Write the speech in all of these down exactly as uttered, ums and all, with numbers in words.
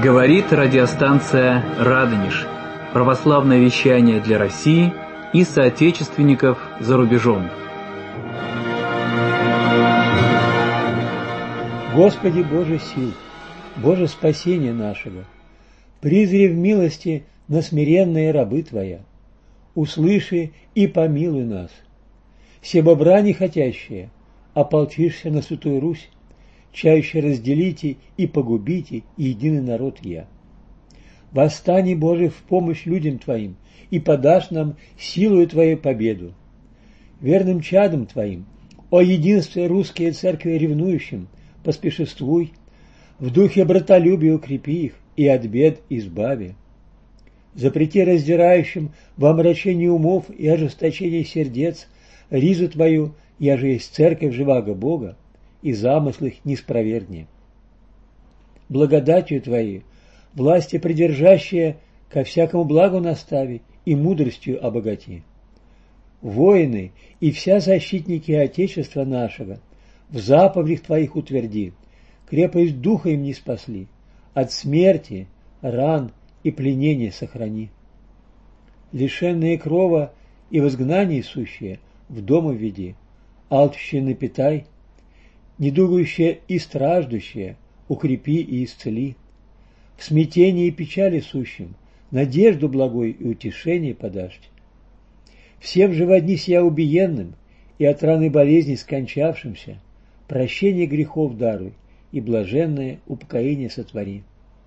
Говорит радиостанция «Радонеж». Православное вещание для России и соотечественников за рубежом. Господи Боже сил, Боже спасения нашего, призри в милости на смиренные рабы Твоя, услыши и помилуй нас. Себо брани хотящие, ополчишься на Святую Русь, чаще разделите и погубите единый народ я. Восстань, Боже, в помощь людям Твоим, и подашь нам силою Твою победу. Верным чадом Твоим, о единстве русские церкви ревнующим, поспешествуй, в духе братолюбия укрепи их и от бед избави. Запрети раздирающим во омрачении умов и ожесточении сердец ризу Твою, яже есть церковь живаго Бога, и замыслы их не спровергни. Благодатью Твоей, власти придержащие, ко всякому благу настави и мудростью обогати. Воины и вся защитники Отечества нашего в заповедях Твоих утверди, крепость духа им не спасли, от смерти, ран и пленения сохрани. Лишенные крова и в изгнании сущие в дом введи, алчущие напитай, недугующие и страждущие укрепи и исцели. В смятении и печали сущим надежду благой и утешение подашь. Всем же в одни сия убиенным и от раны болезни скончавшимся прощение грехов даруй и блаженное упокоение сотвори.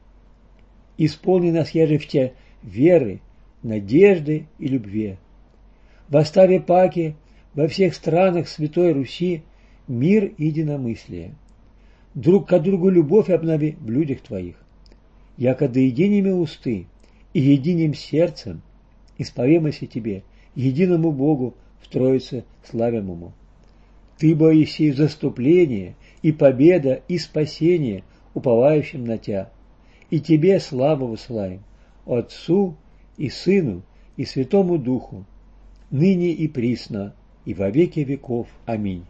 Исполни нас, яже в Те веры, надежды и любви. В оставе паки во всех странах Святой Руси мир и единомыслие. Друг к другу любовь обнови в людях Твоих. Яко да единими усты и единым сердцем исповемося Тебе, единому Богу в Троице славимому. Ты, бо еси заступление и победа и спасение уповающим на Тя, и Тебе славу высылаем, Отцу и Сыну и Святому Духу, ныне и присно, и во веки веков. Аминь.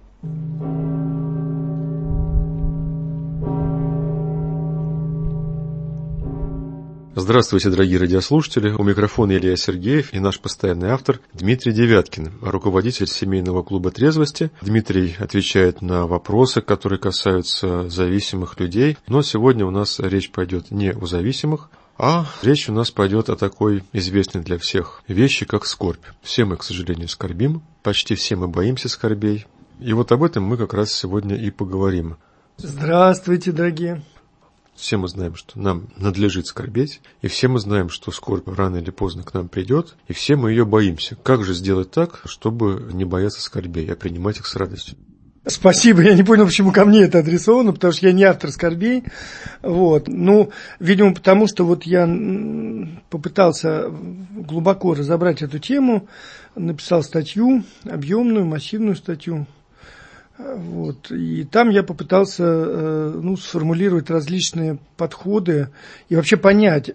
Здравствуйте, дорогие радиослушатели. У микрофона Илья Сергеев и наш постоянный автор Дмитрий Девяткин, руководитель семейного клуба трезвости. Дмитрий отвечает на вопросы, которые касаются зависимых людей. Но сегодня у нас речь пойдет не о зависимых, а речь у нас пойдет о такой известной для всех вещи, как скорбь. Все мы, к сожалению, скорбим, почти все мы боимся скорбей. И вот об этом мы как раз сегодня и поговорим. Здравствуйте, дорогие. Все мы знаем, что нам надлежит скорбеть, и все мы знаем, что скорбь рано или поздно к нам придет, и все мы ее боимся. Как же сделать так, чтобы не бояться скорбей, а принимать их с радостью? Спасибо, я не понял, почему ко мне это адресовано, потому что я не автор скорбей. Вот. Ну, видимо, потому что вот я попытался глубоко разобрать эту тему, написал статью, объемную, массивную статью. Вот. И там я попытался ну, сформулировать различные подходы и вообще понять,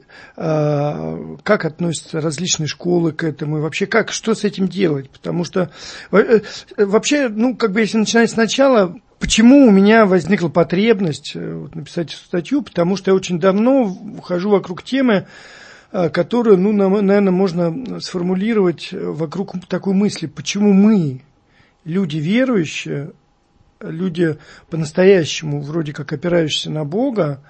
как относятся различные школы к этому, и вообще как, что с этим делать. Потому что вообще, ну, как бы если начинать сначала, почему у меня возникла потребность вот, написать эту статью, потому что я очень давно хожу вокруг темы, которую, ну, наверное, можно сформулировать вокруг такой мысли, почему мы, люди верующие, люди по-настоящему, вроде как опирающиеся на Бога,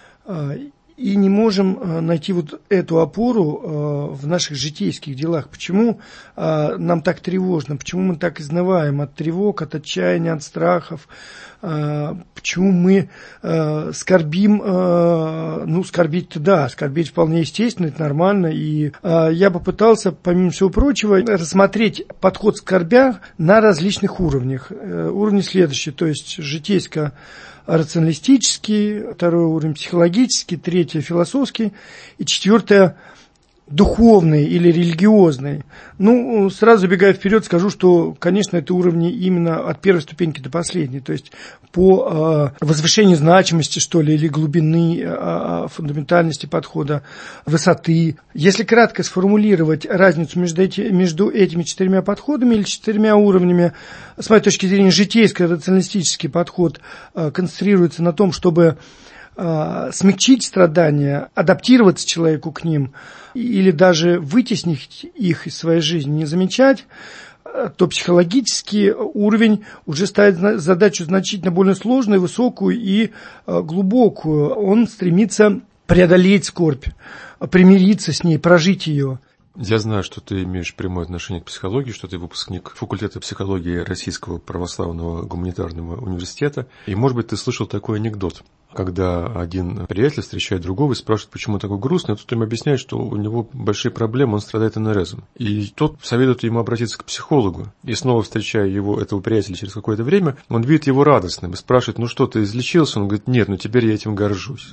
и не можем найти вот эту опору в наших житейских делах. Почему нам так тревожно, почему мы так изнываем от тревог, от отчаяния, от страхов, почему мы скорбим, ну, скорбить-то да, скорбить вполне естественно, это нормально, и я попытался, помимо всего прочего, рассмотреть подход скорбя на различных уровнях. Уровни следующие, то есть житейско рационалистический, второй уровень психологический, третий философский и четвертое духовный или религиозный. Ну, сразу бегая вперед, скажу, что, конечно, это уровни именно от первой ступеньки до последней, то есть по э, возвышению значимости, что ли, или глубины, э, фундаментальности подхода, высоты. Если кратко сформулировать разницу между, эти, между этими четырьмя подходами или четырьмя уровнями, с моей точки зрения, житейско-рационалистический подход э, концентрируется на том, чтобы э, смягчить страдания, адаптироваться человеку к ним или даже вытеснить их из своей жизни, не замечать, то психологический уровень уже ставит задачу значительно более сложную, высокую и глубокую. Он стремится преодолеть скорбь, примириться с ней, прожить ее. Я знаю, что ты имеешь прямое отношение к психологии, что ты выпускник факультета психологии Российского православного гуманитарного университета. И, может быть, ты слышал такой анекдот, когда один приятель встречает другого и спрашивает, почему он такой грустный, а тут им объясняет, что у него большие проблемы, он страдает энурезом. И тот советует ему обратиться к психологу. И снова встречая его, этого приятеля через какое-то время, он видит его радостным и спрашивает, ну что, ты излечился? Он говорит, нет, ну теперь я этим горжусь.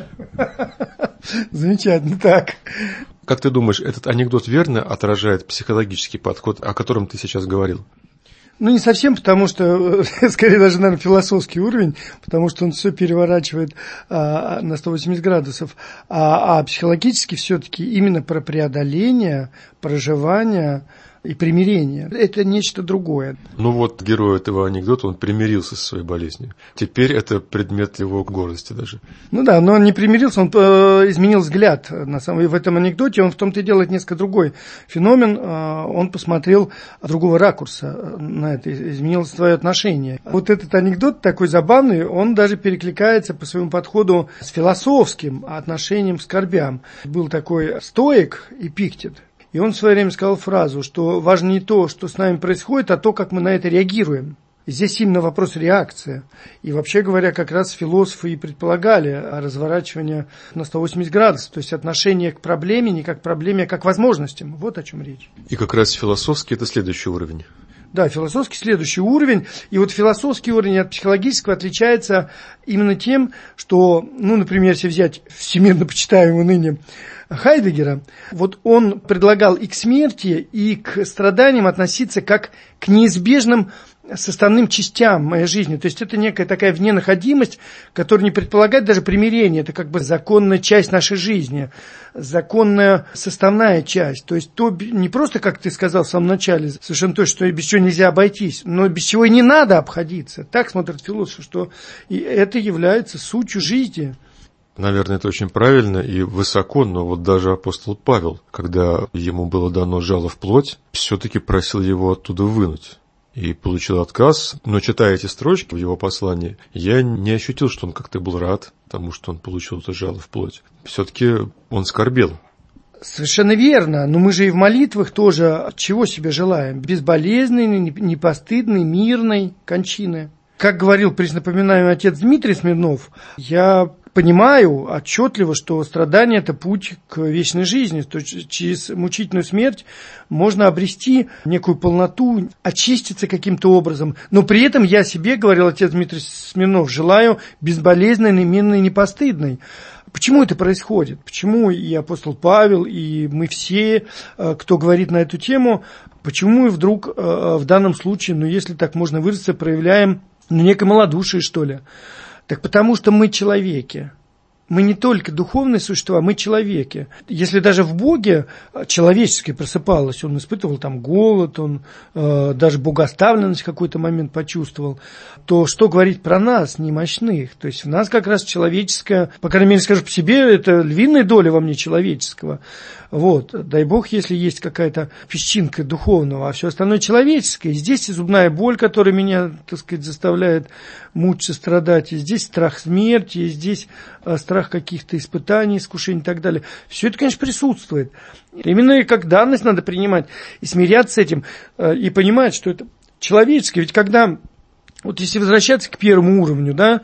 Замечательно, так. Как ты думаешь, этот анекдот верно отражает психологический подход, о котором ты сейчас говорил? Ну, не совсем, потому что, скорее даже, наверное, философский уровень, потому что он все переворачивает а, на сто восемьдесят градусов. А, а психологически все-таки именно про преодоление, проживание и примирение. Это нечто другое. Ну вот герой этого анекдота, он примирился со своей болезнью. Теперь это предмет его гордости даже. Ну да, но он не примирился, он э, изменил взгляд. На самом, в этом анекдоте он в том-то и делает несколько другой феномен. Э, он посмотрел с другого ракурса на это, изменилось свое отношение. Вот этот анекдот такой забавный, он даже перекликается по своему подходу с философским отношением к скорбям. Был такой стоик Эпиктет. И он в свое время сказал фразу, что важно не то, что с нами происходит, а то, как мы на это реагируем. И здесь именно вопрос реакции. И вообще говоря, как раз философы и предполагали разворачивание на сто восемьдесят градусов, то есть отношение к проблеме не как к проблеме, а как к возможностям. Вот о чем речь. И как раз философский – это следующий уровень. Да, философский следующий уровень. И вот философский уровень от психологического отличается именно тем, что, ну, например, если взять всемирно почитаемого ныне Хайдеггера, вот он предлагал и к смерти, и к страданиям относиться как к неизбежным составным частям моей жизни. То есть это некая такая вненаходимость, которая не предполагает даже примирение. Это как бы законная часть нашей жизни, законная составная часть. То есть то не просто, как ты сказал в самом начале, совершенно то, что без чего нельзя обойтись, но без чего и не надо обходиться. Так смотрят философы, что и это является сутью жизни. Наверное, это очень правильно и высоко, но вот даже апостол Павел, когда ему было дано жало в плоть, все-таки просил его оттуда вынуть. И получил отказ, но читая эти строчки в его послании, я не ощутил, что он как-то был рад тому, что он получил это жало в плоть. Все-таки он скорбел. Совершенно верно, но мы же и в молитвах тоже чего себе желаем? Безболезненной, непостыдной, мирной кончины. Как говорил преснопоминаемый отец Дмитрий Смирнов, я понимаю отчетливо, что страдание – это путь к вечной жизни. То есть через мучительную смерть можно обрести некую полноту, очиститься каким-то образом. Но при этом я себе, говорил отец Дмитрий Смирнов, желаю безболезненной, мирной, непостыдной. Почему это происходит? Почему и апостол Павел, и мы все, кто говорит на эту тему, почему мы вдруг в данном случае, ну если так можно выразиться, проявляем ну, некое малодушие, что ли? Так потому что мы человеки. Мы не только духовные существа, мы человеки. Если даже в Боге человеческое просыпалось, он испытывал там голод, он э, даже богоставленность в какой-то момент почувствовал, то что говорить про нас, немощных? То есть в нас как раз человеческое, по крайней мере, скажу по себе, это львиная доля во мне человеческого. Вот, дай Бог, если есть какая-то песчинка духовного, а все остальное человеческое. И здесь и зубная боль, которая меня, так сказать, заставляет мучиться, страдать, и здесь страх смерти, и здесь э, страх каких-то испытаний, искушений и так далее. Все это, конечно, присутствует. Именно как данность надо принимать и смиряться с этим, э, и понимать, что это человеческое. Ведь когда... Вот если возвращаться к первому уровню, да,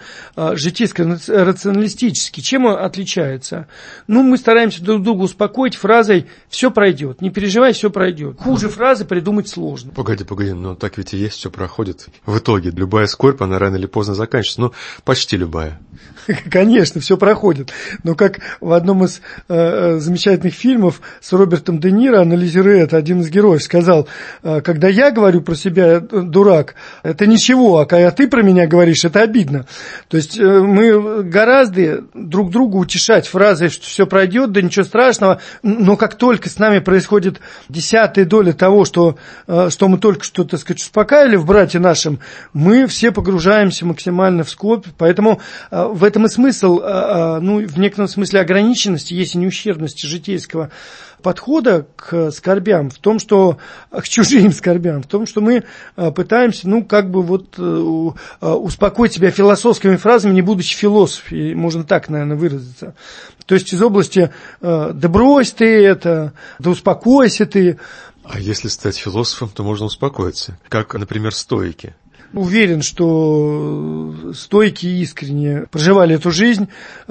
житейско-рационалистически, чем он отличается? Ну, мы стараемся друг друга успокоить фразой «все пройдет», не переживай, все пройдет. Хуже фразы придумать сложно. Погоди, погоди, но так ведь и есть, все проходит. В итоге любая скорбь, она рано или поздно заканчивается, ну, почти любая. Конечно, все проходит. Но как в одном из э, замечательных фильмов с Робертом Де Ниро, анализируя это, один из героев сказал, э, когда я говорю про себя дурак, это ничего, а когда ты про меня говоришь, это обидно. То есть мы гораздо друг другу утешать фразой, что все пройдет, да ничего страшного, но как только с нами происходит десятая доля того, что, что мы только что, так сказать, успокаивали в брате нашем, мы все погружаемся максимально в скорбь, поэтому в этом и смысл, ну, в некотором смысле ограниченности, если не ущербности житейского подхода к скорбям, в том, что к чужим скорбям, в том, что мы пытаемся, ну, как бы вот успокоить себя философскими фразами, не будучи философом, можно так, наверное, выразиться. То есть из области «да брось ты это», «да успокойся ты». А если стать философом, то можно успокоиться, как, например, стоики. Уверен, что стойки искренне проживали эту жизнь,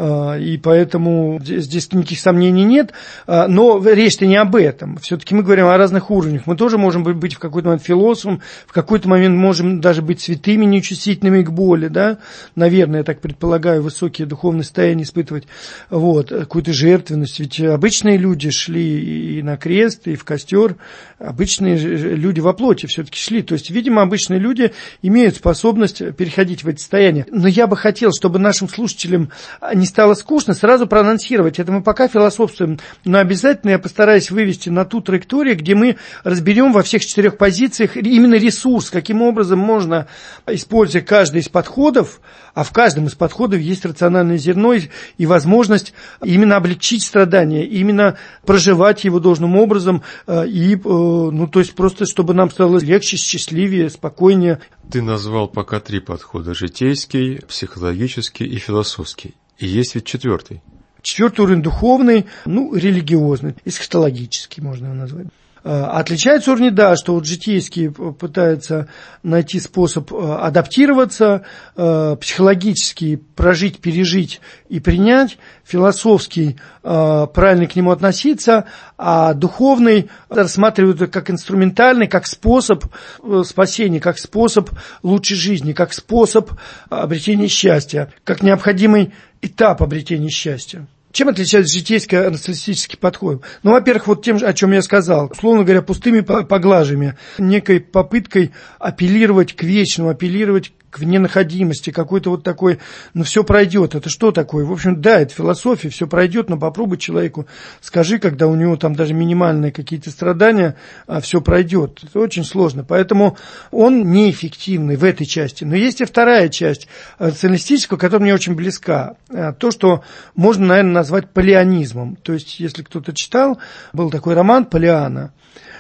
и поэтому здесь никаких сомнений нет. Но речь-то не об этом. Все-таки мы говорим о разных уровнях. Мы тоже можем быть в какой-то момент философом, в какой-то момент можем даже быть святыми, нечувствительными к боли, да? Наверное, я так предполагаю, высокие духовные состояния испытывать, вот, какую-то жертвенность. Ведь обычные люди шли и на крест, и в костер. Обычные люди во плоти все-таки шли. То есть, видимо, обычные люди имеют способность переходить в эти состояния. Но я бы хотел, чтобы нашим слушателям не стало скучно, сразу проанонсировать. Это мы пока философствуем, но обязательно я постараюсь вывести на ту траекторию, где мы разберем во всех четырех позициях именно ресурс, каким образом можно, используя каждый из подходов, а в каждом из подходов есть рациональное зерно и, и возможность именно облегчить страдания, именно проживать его должным образом, и, ну, то есть просто, чтобы нам стало легче, счастливее, спокойнее. Ты назвал пока три подхода: житейский, психологический и философский. И есть ведь четвертый. Четвертый уровень духовный, ну, религиозный, эсхатологический можно его назвать. Отличается уровень, да, что вот житейский пытается найти способ адаптироваться, психологический прожить, пережить и принять, философский правильно к нему относиться, а духовный рассматривают как инструментальный, как способ спасения, как способ лучшей жизни, как способ обретения счастья, как необходимый этап обретения счастья. Чем отличается житейско-националистический подход? Ну, во-первых, вот тем, о чем я сказал, условно говоря, пустыми поглажами, некой попыткой апеллировать к вечному, апеллировать к ненаходимости, какой-то вот такой, ну, все пройдет. Это что такое? В общем, да, это философия, все пройдет, но попробуй человеку, скажи, когда у него там даже минимальные какие-то страдания, а все пройдет. Это очень сложно. Поэтому он неэффективный в этой части. Но есть и вторая часть националистического, которая мне очень близка. То, что можно, наверное, назвать полианизмом. То есть, если кто-то читал, был такой роман «Полиана».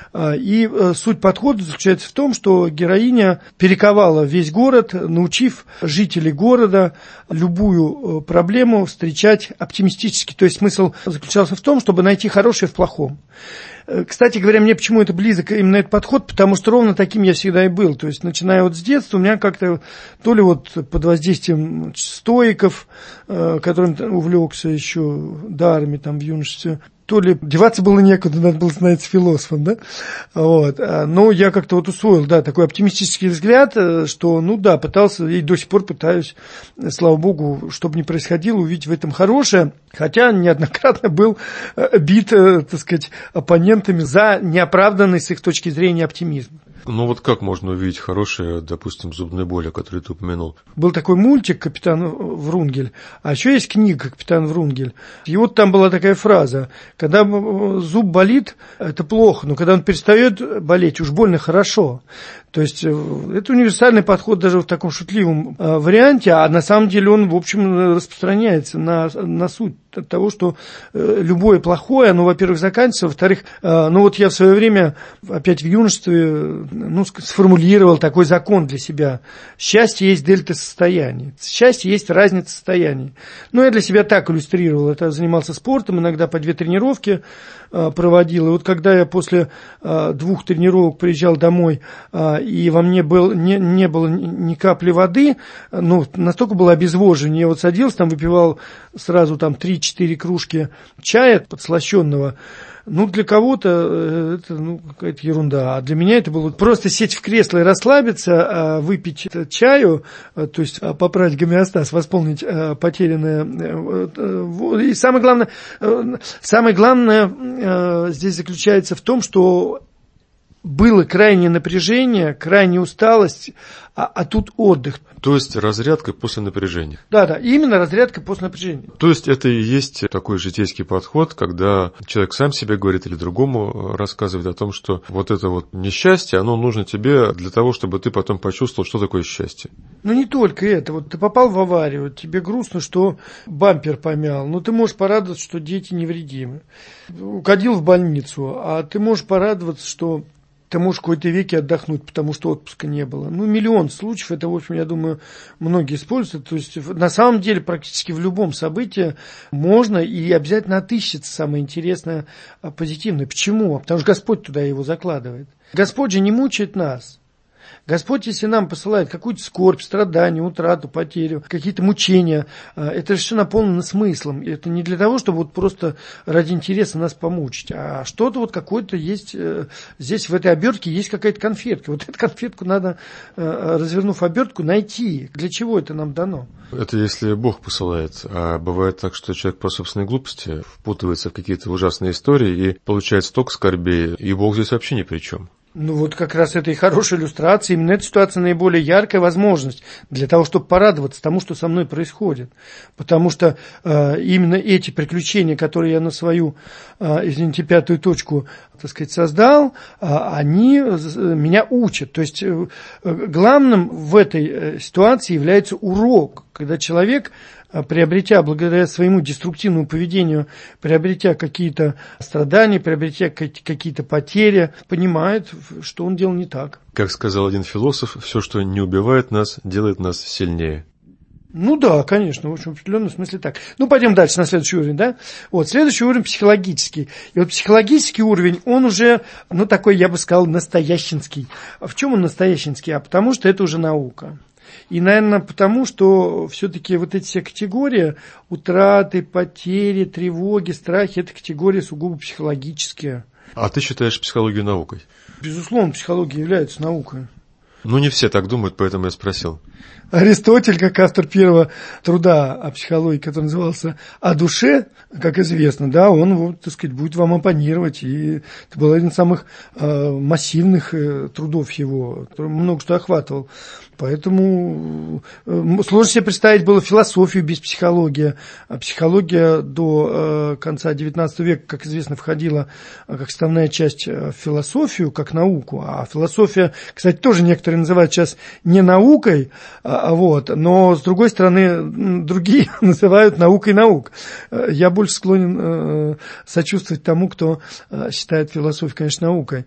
И суть подхода заключается в том, что героиня перековала весь город, научив жителей города любую проблему встречать оптимистически. То есть смысл заключался в том, чтобы найти хорошее в плохом. Кстати говоря, мне почему это близок именно этот подход, потому что ровно таким я всегда и был. То есть, начиная вот с детства, у меня как-то то ли вот под воздействием стоиков, которым увлекся еще до армии там в юношестве, то ли деваться было некуда, надо было становиться философом, да, вот, но я как-то вот усвоил, да, такой оптимистический взгляд, что, ну да, пытался и до сих пор пытаюсь, слава богу, чтобы не происходило, увидеть в этом хорошее, хотя неоднократно был бит, так сказать, оппонентами за неоправданный с их точки зрения оптимизм. Ну вот как можно увидеть хорошее, допустим, зубной боли, которую ты упомянул? Был такой мультик «Капитан Врунгель», а еще есть книга «Капитан Врунгель». И вот там была такая фраза: когда зуб болит, это плохо, но когда он перестает болеть, уж больно хорошо. То есть это универсальный подход даже в таком шутливом варианте, а на самом деле он, в общем, распространяется на, на суть того, что любое плохое, оно, во-первых, заканчивается, во-вторых, ну вот я в свое время, опять в юношестве, ну, сформулировал такой закон для себя. Счастье есть дельта состояний. Счастье есть разница состояний. Ну, я для себя так иллюстрировал. Это занимался спортом, иногда по две тренировки проводил. И вот когда я после двух тренировок приезжал домой, и во мне был, не, не было ни капли воды, ну, настолько было обезвоживание. Я вот садился, там выпивал сразу там три-четыре кружки чая подслащенного. Ну, для кого-то это, ну, какая-то ерунда, а для меня это было просто сесть в кресло и расслабиться, выпить чаю, то есть поправить гомеостаз, восполнить потерянное. И самое главное, самое главное здесь заключается в том, что было крайнее напряжение, крайняя усталость, а, а тут отдых. То есть разрядка после напряжения. Да, да, именно разрядка после напряжения. То есть это и есть такой житейский подход, когда человек сам себе говорит или другому рассказывает о том, что вот это вот несчастье, оно нужно тебе для того, чтобы ты потом почувствовал, что такое счастье. Ну не только это. Вот ты попал в аварию, тебе грустно, что бампер помял, но ты можешь порадоваться, что дети невредимы. Угодил в больницу, а ты можешь порадоваться, что ты можешь в какой-то веке отдохнуть, потому что отпуска не было. Ну, миллион случаев, это, в общем, я думаю, многие используют. То есть, на самом деле, практически в любом событии можно и обязательно отыщется самое интересное, позитивное. Почему? Потому что Господь туда его закладывает. Господь же не мучает нас. Господь, если нам посылает какую-то скорбь, страдание, утрату, потерю, какие-то мучения, это же все наполнено смыслом. Это не для того, чтобы вот просто ради интереса нас помучить, а что-то вот какое-то есть, здесь в этой обертке есть какая-то конфетка. Вот эту конфетку надо, развернув обертку, найти. Для чего это нам дано? Это если Бог посылает. А бывает так, что человек по собственной глупости впутывается в какие-то ужасные истории и получает столько скорбей, и Бог здесь вообще ни при чем. Ну вот как раз это и хорошая иллюстрация. Именно эта ситуация наиболее яркая возможность для того, чтобы порадоваться тому, что со мной происходит. Потому что э, именно эти приключения, которые я на свою, э, извините, пятую точку, так сказать, создал, э, они меня учат. То есть э, главным в этой э, ситуации является урок, когда человек, приобретя, благодаря своему деструктивному поведению, приобретя какие-то страдания, приобретя какие-то потери, понимает, что он делал не так. Как сказал один философ, все, что не убивает нас, делает нас сильнее. Ну да, конечно, в общем, в определенном смысле так. Ну, пойдем дальше на следующий уровень, да? Вот, следующий уровень психологический. И вот психологический уровень, он уже, ну, такой, я бы сказал, настоященский. А в чем он настоященский? А потому что это уже наука. И, наверное, потому что все-таки вот эти все категории, утраты, потери, тревоги, страхи, это категории сугубо психологические. А ты считаешь психологию наукой? Безусловно, психология является наукой. Ну, не все так думают, поэтому я спросил. Аристотель, как автор первого труда о психологии, который назывался «О душе», как известно, да, он, вот, так сказать, будет вам оппонировать. И это был один из самых э, массивных э, трудов его, который много что охватывал. Поэтому э, сложно себе представить было философию без психологии. А психология до э, конца девятнадцатого века, как известно, входила э, как основная часть в философию, как науку. А философия, кстати, тоже некоторые называют сейчас не наукой, а, вот, но, с другой стороны, другие называют наукой наук. Я больше склонен э, сочувствовать тому, кто э, считает философию, конечно, наукой.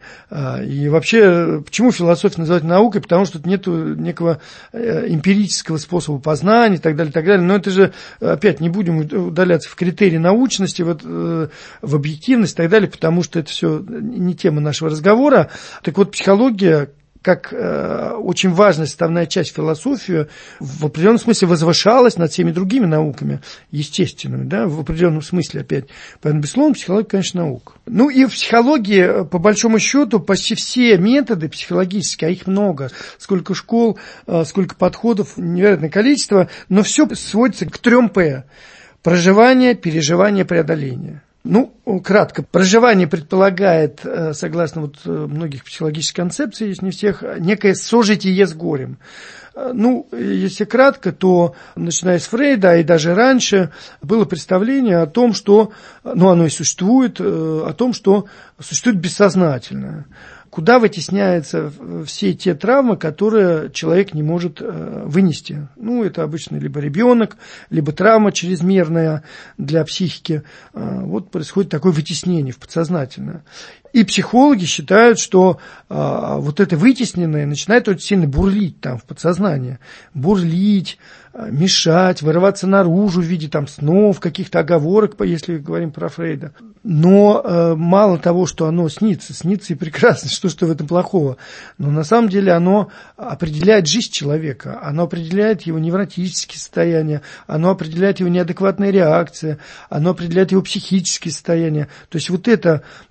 И вообще, почему философию называют наукой? Потому что тут нет некого э, эмпирического способа познания и так далее, и так далее. Но это же, опять, не будем удаляться в критерии научности, вот, э, в объективность и так далее, потому что это все не тема нашего разговора. Так вот, психология, как э, очень важная составная часть философии, в определенном смысле возвышалась над всеми другими науками, естественными, да, в определенном смысле опять. Поэтому, безусловно, психология, конечно, наука. Ну и в психологии, по большому счету, почти все методы психологические, а их много, сколько школ, э, сколько подходов, невероятное количество, но все сводится к трем П. Проживание, переживание, преодоление. Ну, кратко. Проживание предполагает, согласно вот многих психологических концепций, если не всех, некое сожитие с горем. Ну, если кратко, то, начиная с Фрейда и даже раньше, было представление о том, что, ну, оно и существует, о том, что существует бессознательное, куда вытесняются все те травмы, которые человек не может вынести. Ну, это обычно либо ребенок, либо травма чрезмерная для психики. Вот происходит такое вытеснение в подсознательное. И психологи считают, что а, вот это вытесненное начинает очень сильно бурлить там в подсознании. Бурлить, мешать, вырываться наружу в виде там снов, каких-то оговорок, если говорим про Фрейда. Но э, мало того, что оно снится, снится и прекрасно, что, что в этом плохого. Но на самом деле оно определяет жизнь человека, оно определяет его невротические состояния, оно определяет его неадекватные реакции, оно определяет его психические состояния. То есть вот это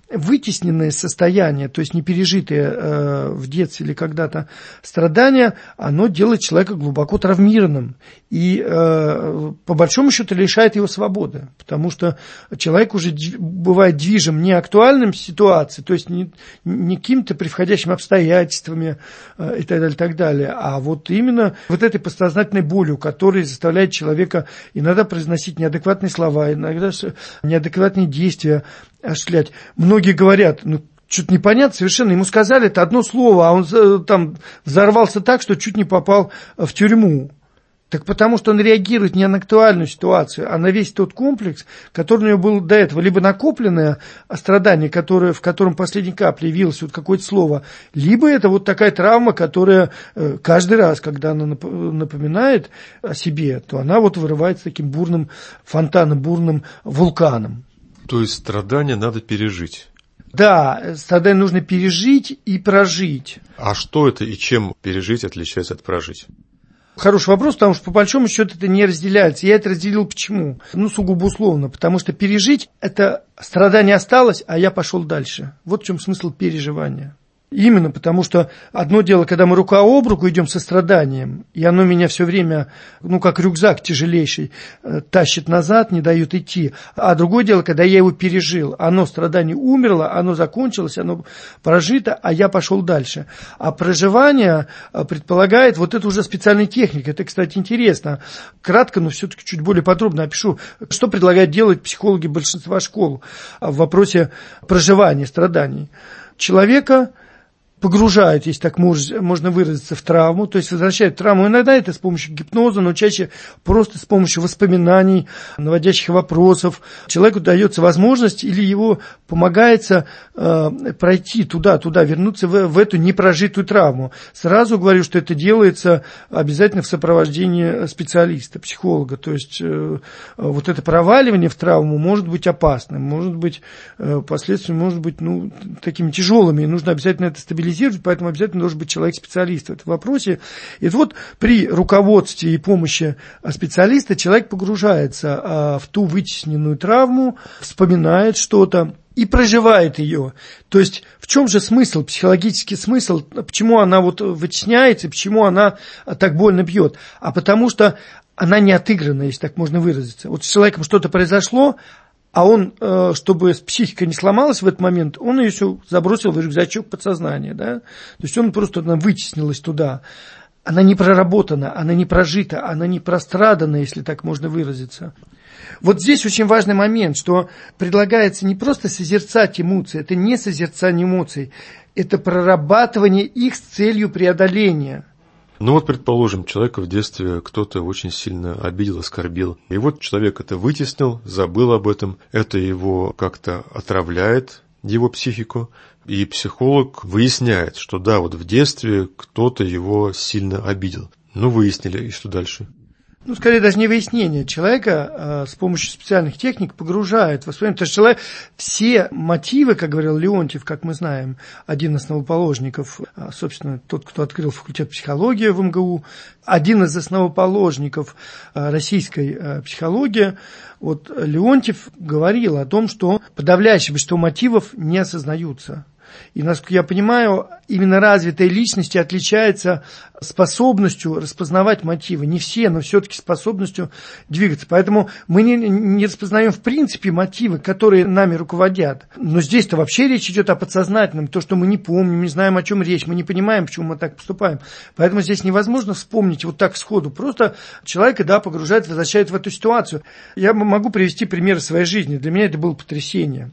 вытесненное состояние, то есть не пережитое э, в детстве или когда-то страдания, оно делает человека глубоко травмированным и э, по большому счету лишает его свободы, потому что человек уже дв- бывает движим не актуальным ситуацией, то есть не, не какими-то превходящими обстоятельствами э, и так далее, и так далее, а вот именно вот этой подсознательной болью, которая заставляет человека иногда произносить неадекватные слова, иногда неадекватные действия осуществлять. Многие говорят, ну, что-то непонятно совершенно. Ему сказали это одно слово, а он там взорвался так, что чуть не попал в тюрьму. Так потому что он реагирует не на актуальную ситуацию, а на весь тот комплекс, который у него был до этого. Либо накопленное страдание, которое, в котором последней каплей явилось вот какое-то слово, либо это вот такая травма, которая каждый раз, когда она напоминает о себе, то она вот вырывается таким бурным фонтаном, бурным вулканом. То есть страдания надо пережить. Да, страдания нужно пережить и прожить. А что это и чем пережить отличается от прожить? Хороший вопрос, потому что по большому счету это не разделяется. Я это разделил почему? Ну, сугубо условно. Потому что пережить – это страдание осталось, а я пошел дальше. Вот в чем смысл переживания. Именно потому, что одно дело, когда мы рука об руку идем со страданием, и оно меня все время, ну, как рюкзак тяжелейший, тащит назад, не дает идти. А другое дело, когда я его пережил, оно, страдание умерло, оно закончилось, оно прожито, а я пошел дальше. А проживание предполагает вот это уже специальная техника. Это, кстати, интересно. Кратко, но все-таки чуть более подробно опишу, что предлагают делать психологи большинства школ в вопросе проживания страданий. Человека погружают, если так можно выразиться, в травму, то есть возвращают в травму. Иногда это с помощью гипноза, но чаще просто с помощью воспоминаний, наводящих вопросов. Человеку дается возможность или его помогается э, пройти туда, туда, вернуться в, в эту непрожитую травму. Сразу говорю, что это делается обязательно в сопровождении специалиста, психолога. То есть э, вот это проваливание в травму может быть опасным, может быть э, последствия, может быть ну, такими тяжелыми, и нужно обязательно это стабилизировать. Поэтому обязательно должен быть человек-специалист в этом вопросе. И вот при руководстве и помощи специалиста человек погружается а, в ту вытесненную травму, вспоминает что-то и проживает ее. То есть в чем же смысл, психологический смысл, почему она вот вытесняется, почему она так больно бьет? А потому что она не отыграна, если так можно выразиться. Вот с человеком что-то произошло, а он, чтобы психика не сломалась в этот момент, он ее все забросил в рюкзачок подсознания. Да? То есть он просто она вытеснилась туда. Она не проработана, она не прожита, она не прострадана, если так можно выразиться. Вот здесь очень важный момент, что предлагается не просто созерцать эмоции, это не созерцание эмоций, это прорабатывание их с целью преодоления. Ну вот, предположим, человека в детстве кто-то очень сильно обидел, оскорбил. И вот человек это вытеснил, забыл об этом. Это его как-то отравляет, его психику. И психолог выясняет, что да, вот в детстве кто-то его сильно обидел. Ну, выяснили, и что дальше? Ну, скорее даже не выяснение. Человека э, с помощью специальных техник погружает в воспоминания. Потому что человек, все мотивы, как говорил Леонтьев, как мы знаем, один из основоположников, э, собственно, тот, кто открыл факультет психологии в эм гэ у, один из основоположников э, российской э, психологии, вот Леонтьев говорил о том, что подавляющее большинство мотивов не осознаются. И, насколько я понимаю, именно развитая личность отличается способностью распознавать мотивы. Не все, но все-таки способностью двигаться. Поэтому мы не, не распознаем в принципе мотивы, которые нами руководят. Но здесь-то вообще речь идет о подсознательном. То, что мы не помним, не знаем, о чем речь, мы не понимаем, почему мы так поступаем. Поэтому здесь невозможно вспомнить вот так сходу. Просто человека, да, погружает, возвращает в эту ситуацию. Я могу привести пример своей жизни. Для меня это было потрясение.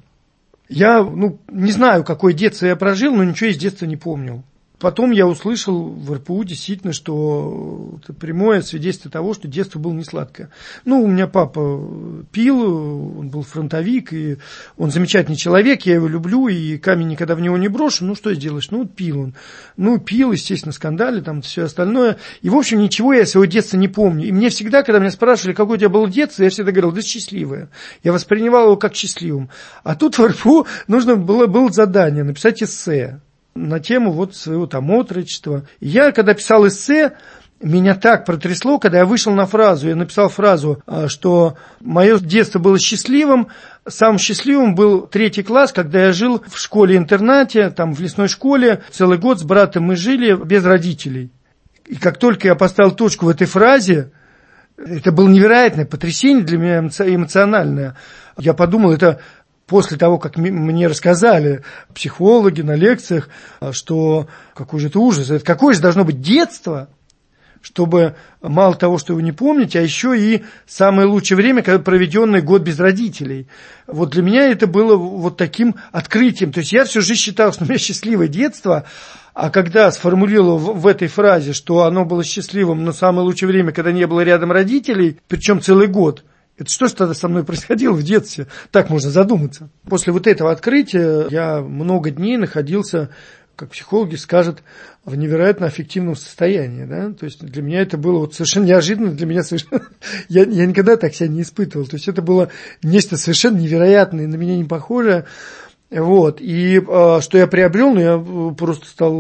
Я, ну, не знаю, какое детство я прожил, но ничего из детства не помнил. Потом я услышал в эр пэ у действительно, что это прямое свидетельство того, что детство было не сладкое. Ну, у меня папа пил, он был фронтовик, и он замечательный человек, я его люблю, и камень никогда в него не брошу. Ну, что сделаешь? Ну, пил он. Ну, пил, естественно, скандали, там все остальное. И, в общем, ничего я своего детства не помню. И мне всегда, когда меня спрашивали, какое у тебя было детство, я всегда говорил, да счастливое. Я воспринимал его как счастливым. А тут в эр пэ у нужно было, было задание написать эссе на тему вот своего там отрочества. Я, когда писал эссе, меня так протрясло, когда я вышел на фразу, я написал фразу, что мое детство было счастливым. Самым счастливым был третий класс, когда я жил в школе-интернате, там в лесной школе. Целый год с братом мы жили без родителей. И как только я поставил точку в этой фразе, это было невероятное потрясение для меня эмоциональное. Я подумал, это после того, как мне рассказали психологи на лекциях, что какой же это ужас, это какое же должно быть детство, чтобы мало того, что вы не помните, а еще и самое лучшее время, когда проведенный год без родителей. Вот для меня это было вот таким открытием. То есть я всю жизнь считал, что у меня счастливое детство, а когда сформулировал в, в этой фразе, что оно было счастливым, но самое лучшее время, когда не было рядом родителей, причем целый год, это что же тогда со мной происходило в детстве? Так можно задуматься. После вот этого открытия я много дней находился, как психологи скажут, в невероятно аффективном состоянии. Да? То есть для меня это было вот совершенно неожиданно, для меня совершенно... я, я никогда так себя не испытывал. То есть это было нечто совершенно невероятное, на меня не похожее. Вот. И э, что я приобрел, ну, я просто стал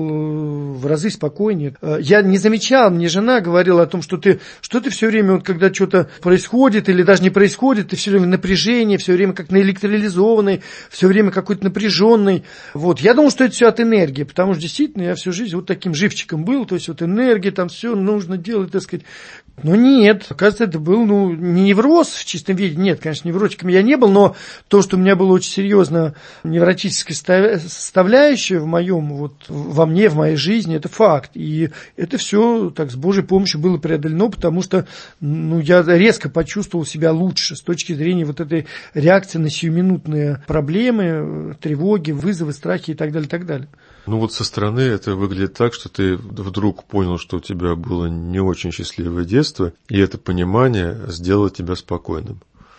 в разы спокойнее. Я не замечал, мне жена говорила о том, что ты, что ты все время, вот, когда что-то происходит или даже не происходит, ты все время в напряжении, все время как наэлектролизованный, все время какой-то напряженный. Вот. Я думал, что это все от энергии, потому что действительно я всю жизнь вот таким живчиком был, то есть вот энергия, там все нужно делать, так сказать. Но нет, оказывается, это был, ну, не невроз в чистом виде, нет, конечно, невротиком я не был, но то, что у меня было очень серьезно невротическая составляющая в моем, вот, во мне, в моей жизни, это факт. И это все так с Божьей помощью было преодолено, потому что, ну, я резко почувствовал себя лучше с точки зрения вот этой реакции на сиюминутные проблемы, тревоги, вызовы, страхи и так далее, и так далее. Ну вот со стороны это выглядит так, что ты вдруг понял, что у тебя было не очень счастливое детство, и это понимание сделало тебя спокойным.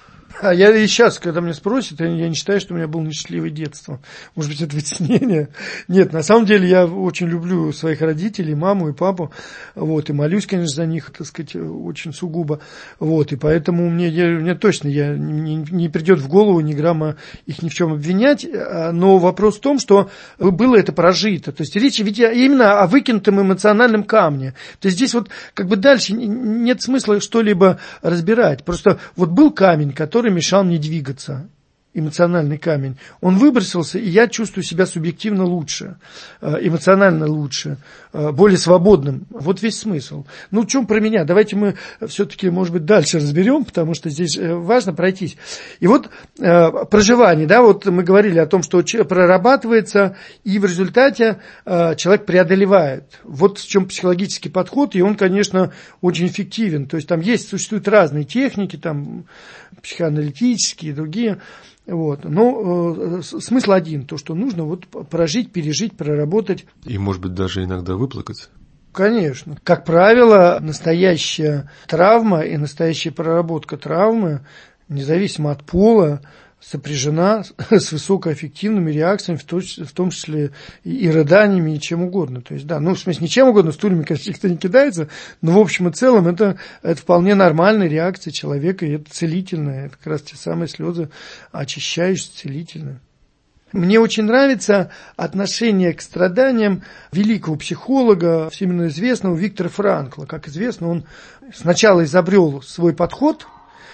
А я и сейчас, когда меня спросят, я, я не считаю, что у меня было несчастливое детство. Может быть, это вытеснение. Нет, на самом деле я очень люблю своих родителей, маму и папу, вот, и молюсь, конечно, за них, так сказать, очень сугубо. Вот, и поэтому мне, я, мне точно я, не, не придет в голову ни грамма их ни в чем обвинять. Но вопрос в том, что было это прожито. То есть речь ведь именно о выкинутом эмоциональном камне. То есть здесь вот как бы дальше нет смысла что-либо разбирать. Просто вот был камень, который мешал мне двигаться, эмоциональный камень. Он выбросился, и я чувствую себя субъективно лучше, эмоционально лучше, более свободным. Вот весь смысл. Ну, в чем про меня? Давайте мы все-таки, может быть, дальше разберем, потому что здесь важно пройтись. И вот проживание, да, вот мы говорили о том, что прорабатывается, и в результате человек преодолевает. Вот в чем психологический подход, и он, конечно, очень эффективен. То есть там есть, существуют разные техники, там психоаналитические и другие. Вот. Но э, смысл один, то, что нужно вот прожить, пережить, проработать. И, может быть, даже иногда выплакать. Конечно. Как правило, настоящая травма и настоящая проработка травмы, независимо от пола, сопряжена с высокоэффективными реакциями, в, то, в том числе и, и рыданиями, и чем угодно. То есть, да, ну, в смысле, не чем угодно, стульями, конечно, никто не кидается, но в общем и целом это, это вполне нормальная реакция человека, и это целительная, это как раз те самые слезы очищающие, целительные. Мне очень нравится отношение к страданиям великого психолога, всемирно известного Виктора Франкла. Как известно, он сначала изобрел свой подход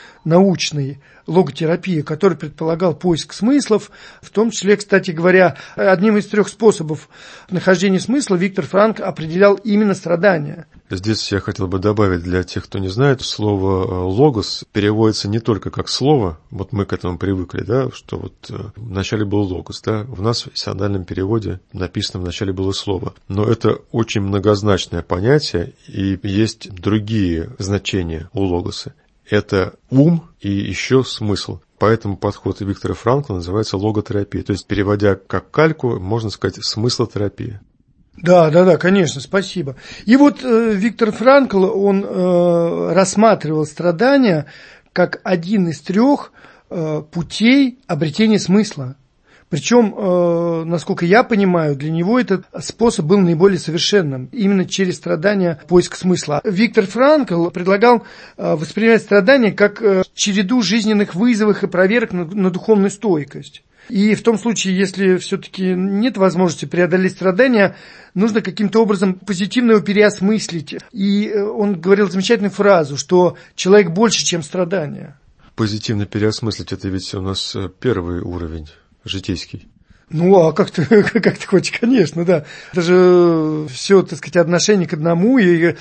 научный, логотерапия, который предполагал поиск смыслов, в том числе, кстати говоря, одним из трех способов нахождения смысла Виктор Франкл определял именно страдания. Здесь я хотел бы добавить для тех, кто не знает, слово «логос» переводится не только как слово, вот мы к этому привыкли, да, что вот вначале был логос, да, у нас в синодальном переводе написано вначале было слово, но это очень многозначное понятие, и есть другие значения у логоса. Это ум и еще смысл. Поэтому подход Виктора Франкла называется логотерапия. То есть, переводя как кальку, можно сказать смыслотерапия. Да, да, да, конечно, спасибо. И вот э, Виктор Франкл, он э, рассматривал страдания как один из трех э, путей обретения смысла. Причем, э, насколько я понимаю, для него этот способ был наиболее совершенным. Именно через страдания поиск смысла. Виктор Франкл предлагал э, воспринимать страдания как э, череду жизненных вызовов и проверок на, на духовную стойкость. И в том случае, если все-таки нет возможности преодолеть страдания, нужно каким-то образом позитивно его переосмыслить. И он говорил замечательную фразу, что человек больше, чем страдания. Позитивно переосмыслить – это ведь у нас первый уровень житейский. Ну, а как ты, как ты хочешь, конечно, да. Это же все, так сказать, отношение к одному, и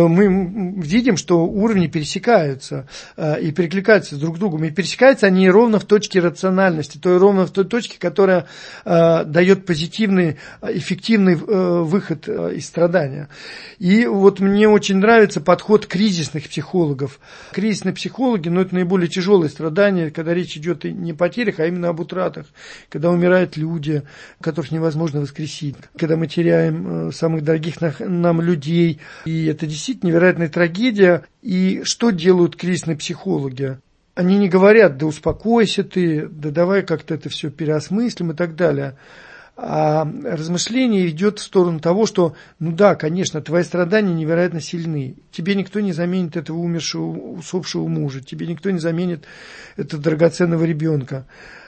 мы видим, что уровни пересекаются и перекликаются друг с другом. И пересекаются они ровно в точке рациональности, то есть ровно в той точке, которая дает позитивный, эффективный выход из страдания. И вот мне очень нравится подход кризисных психологов. Кризисные психологи, ну, это наиболее тяжелые страдания, когда речь идет не о потерях, а именно об утратах, когда умирают люди, которых невозможно воскресить, когда мы теряем самых дорогих нам людей. И это действительно невероятная трагедия. И что делают кризисные психологи? Они не говорят: да успокойся ты, да давай как-то это все переосмыслим и так далее. А размышление идет в сторону того, что, ну да, конечно, твои страдания невероятно сильны. Тебе никто не заменит этого умершего, усопшего мужа, тебе никто не заменит этого драгоценного ребенка.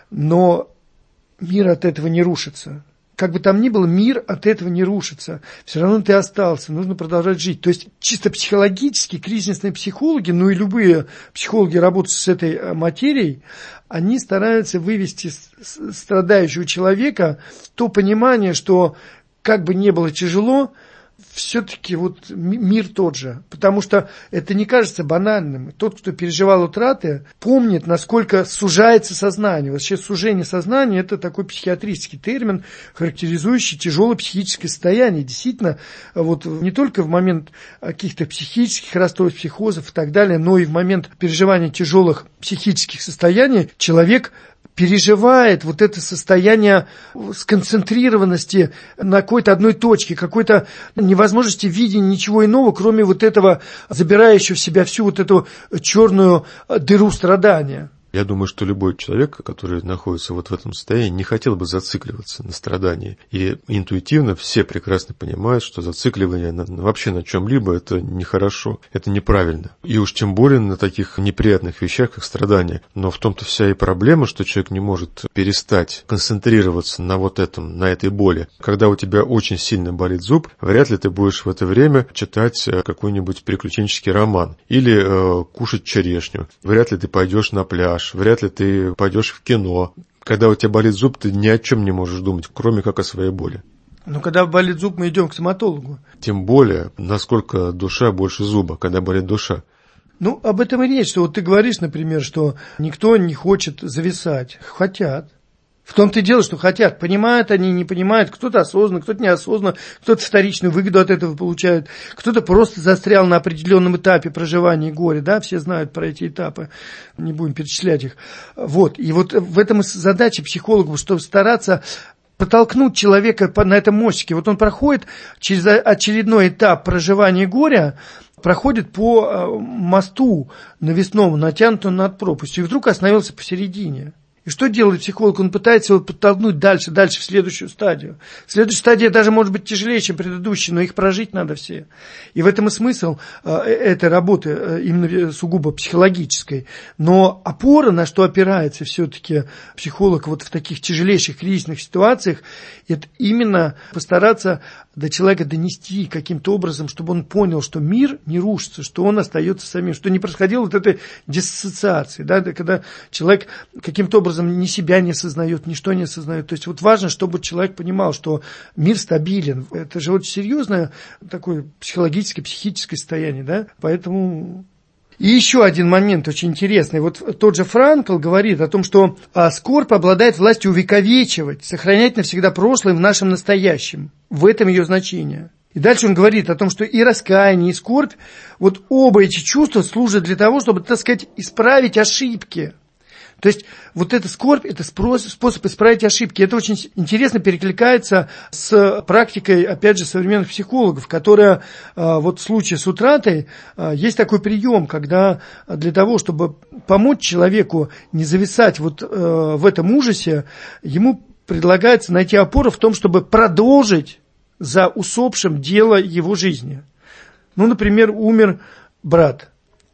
Но мир от этого не рушится. Как бы там ни было, мир от этого не рушится. Все равно ты остался, нужно продолжать жить. То есть чисто психологически кризисные психологи, ну и любые психологи, работающие с этой материей, они стараются вывести страдающего человека в то понимание, что как бы ни было тяжело, все-таки вот мир тот же, потому что это не кажется банальным. Тот, кто переживал утраты, помнит, насколько сужается сознание. Вообще сужение сознания – это такой психиатрический термин, характеризующий тяжелое психическое состояние. Действительно, вот не только в момент каких-то психических расстройств, психозов и так далее, но и в момент переживания тяжелых психических состояний человек переживает вот это состояние сконцентрированности на какой-то одной точке, какой-то невозможности видеть ничего иного, кроме вот этого, забирающего в себя всю вот эту черную дыру страдания. Я думаю, что любой человек, который находится вот в этом состоянии, не хотел бы зацикливаться на страдании. И интуитивно все прекрасно понимают, что зацикливание на, вообще на чем-либо – это нехорошо, это неправильно. И уж тем более на таких неприятных вещах, как страдания. Но в том-то вся и проблема, что человек не может перестать концентрироваться на вот этом, на этой боли. Когда у тебя очень сильно болит зуб, вряд ли ты будешь в это время читать какой-нибудь приключенческий роман или э, кушать черешню. Вряд ли ты пойдешь на пляж. Вряд ли ты пойдешь в кино. Когда у тебя болит зуб, ты ни о чем не можешь думать, кроме как о своей боли. Но когда болит зуб, мы идем к стоматологу. Тем более, насколько душа больше зуба, когда болит душа. Ну, об этом и речь, что вот ты говоришь, например, что никто не хочет зависать. Хотят. В том-то и дело, что хотят. Понимают они, не понимают. Кто-то осознанно, кто-то неосознанно, кто-то вторичную выгоду от этого получает. Кто-то просто застрял на определенном этапе проживания горя. Да, все знают про эти этапы. Не будем перечислять их. Вот. И вот в этом и задача психологов, чтобы стараться подтолкнуть человека на этом мостике. Вот он проходит через очередной этап проживания горя, проходит по мосту навесному, натянутому над пропастью, и вдруг остановился посередине. И что делает психолог? Он пытается его подтолкнуть дальше, дальше, в следующую стадию. Следующая стадия даже может быть тяжелее, чем предыдущая, но их прожить надо все. И в этом и смысл э, этой работы, именно сугубо психологической. Но опора, на что опирается все-таки психолог вот в таких тяжелейших кризисных ситуациях, это именно постараться до человека донести каким-то образом, чтобы он понял, что мир не рушится, что он остается самим, что не происходило вот этой диссоциации, да, когда человек каким-то образом ни себя не осознает, ничто не осознает. То есть вот важно, чтобы человек понимал, что мир стабилен. Это же очень серьезное такое психологическое, психическое состояние, да, поэтому... И еще один момент очень интересный. Вот тот же Франкл говорит о том, что скорбь обладает властью увековечивать, сохранять навсегда прошлое в нашем настоящем. В этом ее значение. И дальше он говорит о том, что и раскаяние, и скорбь, вот оба эти чувства служат для того, чтобы, так сказать, исправить ошибки. То есть вот эта скорбь – это способ исправить ошибки. Это очень интересно перекликается с практикой, опять же, современных психологов, которая вот в случае с утратой есть такой прием, когда для того, чтобы помочь человеку не зависать вот в этом ужасе, ему предлагается найти опору в том, чтобы продолжить за усопшим дело его жизни. Ну, например, умер брат.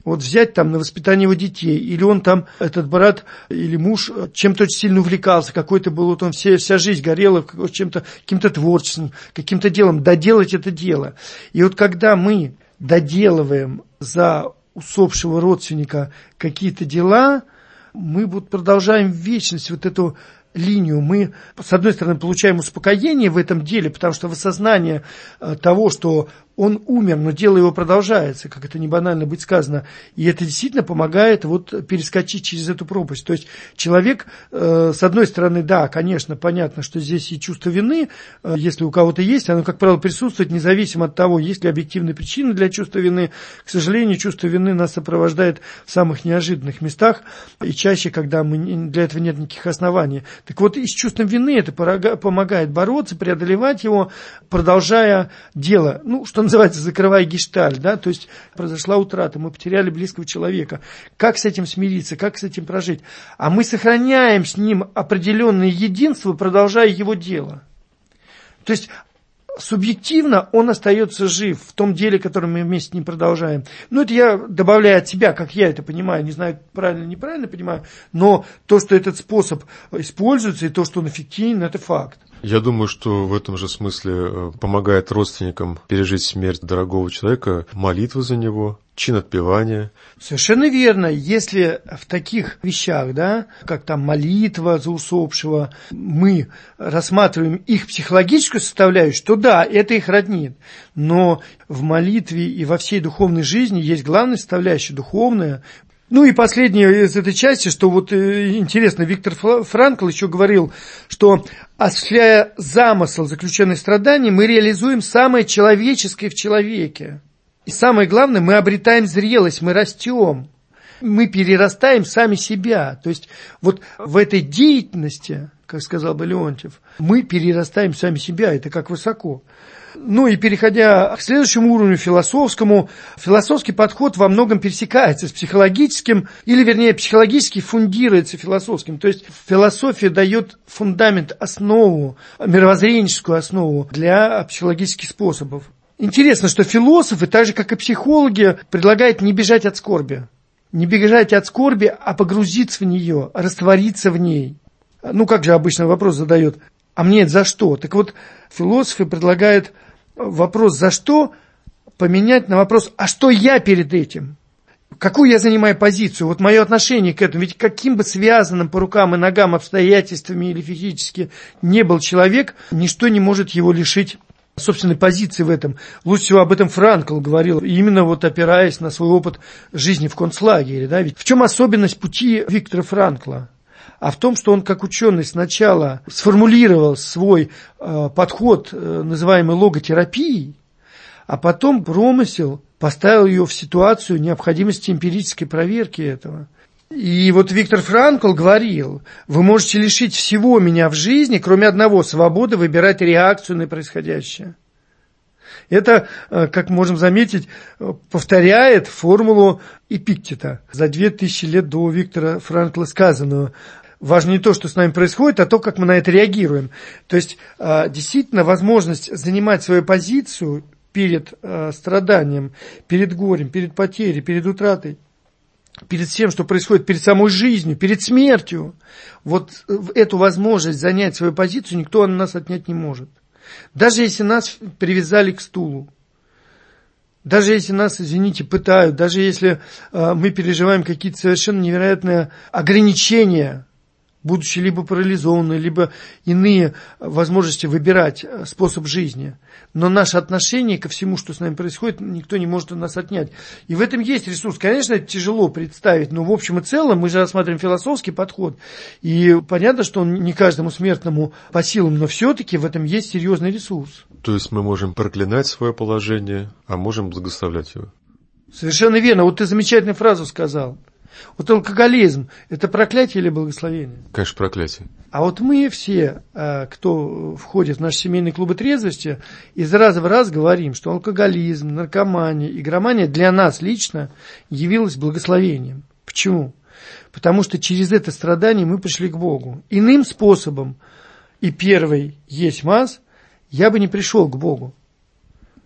Вот взять там на воспитание его детей, или он там, этот брат или муж, чем-то очень сильно увлекался, какой-то был, вот он все, вся жизнь горела чем-то, каким-то творчеством, каким-то делом, доделать это дело. И вот когда мы доделываем за усопшего родственника какие-то дела, мы вот продолжаем в вечность вот эту линию. Мы, с одной стороны, получаем успокоение в этом деле, потому что в осознании того, что он умер, но дело его продолжается, как это не банально быть сказано, и это действительно помогает вот перескочить через эту пропасть. То есть человек, э, с одной стороны, да, конечно, понятно, что здесь и чувство вины, э, если у кого-то есть, оно, как правило, присутствует, независимо от того, есть ли объективные причины для чувства вины. К сожалению, чувство вины нас сопровождает в самых неожиданных местах, и чаще, когда мы, для этого нет никаких оснований. Так вот, и с чувством вины это помогает бороться, преодолевать его, продолжая дело, ну, что называется, закрывая гештальт, да, то есть произошла утрата, мы потеряли близкого человека. Как с этим смириться, как с этим прожить? А мы сохраняем с ним определенное единство, продолжая его дело. То есть субъективно он остается жив в том деле, которое мы вместе с ним продолжаем. Ну, это я добавляю от себя, как я это понимаю, не знаю, правильно или неправильно понимаю, но то, что этот способ используется, и то, что он эффективен, это факт. Я думаю, что в этом же смысле помогает родственникам пережить смерть дорогого человека молитва за него, чин отпевания. Совершенно верно. Если в таких вещах, да, как там молитва за усопшего, мы рассматриваем их психологическую составляющую, то да, это их роднит. Но в молитве и во всей духовной жизни есть главная составляющая духовная. Ну и последнее из этой части, что вот интересно, Виктор Франкл еще говорил, что осуществляя замысел заключенных страданий, мы реализуем самое человеческое в человеке. И самое главное, мы обретаем зрелость, мы растем, мы перерастаем сами себя. То есть вот в этой деятельности, как сказал бы Леонтьев, мы перерастаем сами себя, это как высоко. Ну и переходя к следующему уровню, философскому, философский подход во многом пересекается с психологическим, или вернее психологически фундируется философским. То есть философия дает фундамент, основу, мировоззренческую основу для психологических способов. Интересно, что философы, так же как и психологи, предлагают не бежать от скорби. Не бежать от скорби, а погрузиться в нее, раствориться в ней. Ну как же обычно вопрос задают, а мне это за что? Так вот, философы предлагают вопрос «за что» поменять на вопрос «а что я перед этим?» Какую я занимаю позицию? Вот мое отношение к этому. Ведь каким бы связанным по рукам и ногам обстоятельствами или физически не был человек, ничто не может его лишить собственной позиции в этом. Лучше всего об этом Франкл говорил, именно вот опираясь на свой опыт жизни в концлагере. Да? Ведь в чем особенность пути Виктора Франкла? А в том, что он как ученый сначала сформулировал свой э, подход, э, называемый логотерапией, а потом промысел поставил ее в ситуацию необходимости эмпирической проверки этого. И вот Виктор Франкл говорил, вы можете лишить всего меня в жизни, кроме одного, свободы выбирать реакцию на происходящее. Это, как можем заметить, повторяет формулу Эпиктета за две тысячи лет до Виктора Франкла сказанную. Важно не то, что с нами происходит, а то, как мы на это реагируем. То есть, действительно, возможность занимать свою позицию перед страданием, перед горем, перед потерей, перед утратой, перед всем, что происходит, перед самой жизнью, перед смертью. Вот эту возможность занять свою позицию никто у нас отнять не может. Даже если нас привязали к стулу, даже если нас, извините, пытают, даже если э, мы переживаем какие-то совершенно невероятные ограничения, будучи либо парализованы, либо иные возможности выбирать способ жизни. Но наше отношение ко всему, что с нами происходит, никто не может у нас отнять. И в этом есть ресурс. Конечно, это тяжело представить, но в общем и целом мы же рассматриваем философский подход. И понятно, что он не каждому смертному по силам, но все-таки в этом есть серьезный ресурс. То есть мы можем проклинать свое положение, а можем благословлять его. Совершенно верно. Вот ты замечательную фразу сказал. Вот алкоголизм – это проклятие или благословение? Конечно, проклятие. А вот мы все, кто входит в наши семейные клубы трезвости, из раза в раз говорим, что алкоголизм, наркомания, игромания для нас лично явилась благословением. Почему? Потому что через это страдание мы пришли к Богу. Иным способом, и первый есть маз, я бы не пришел к Богу.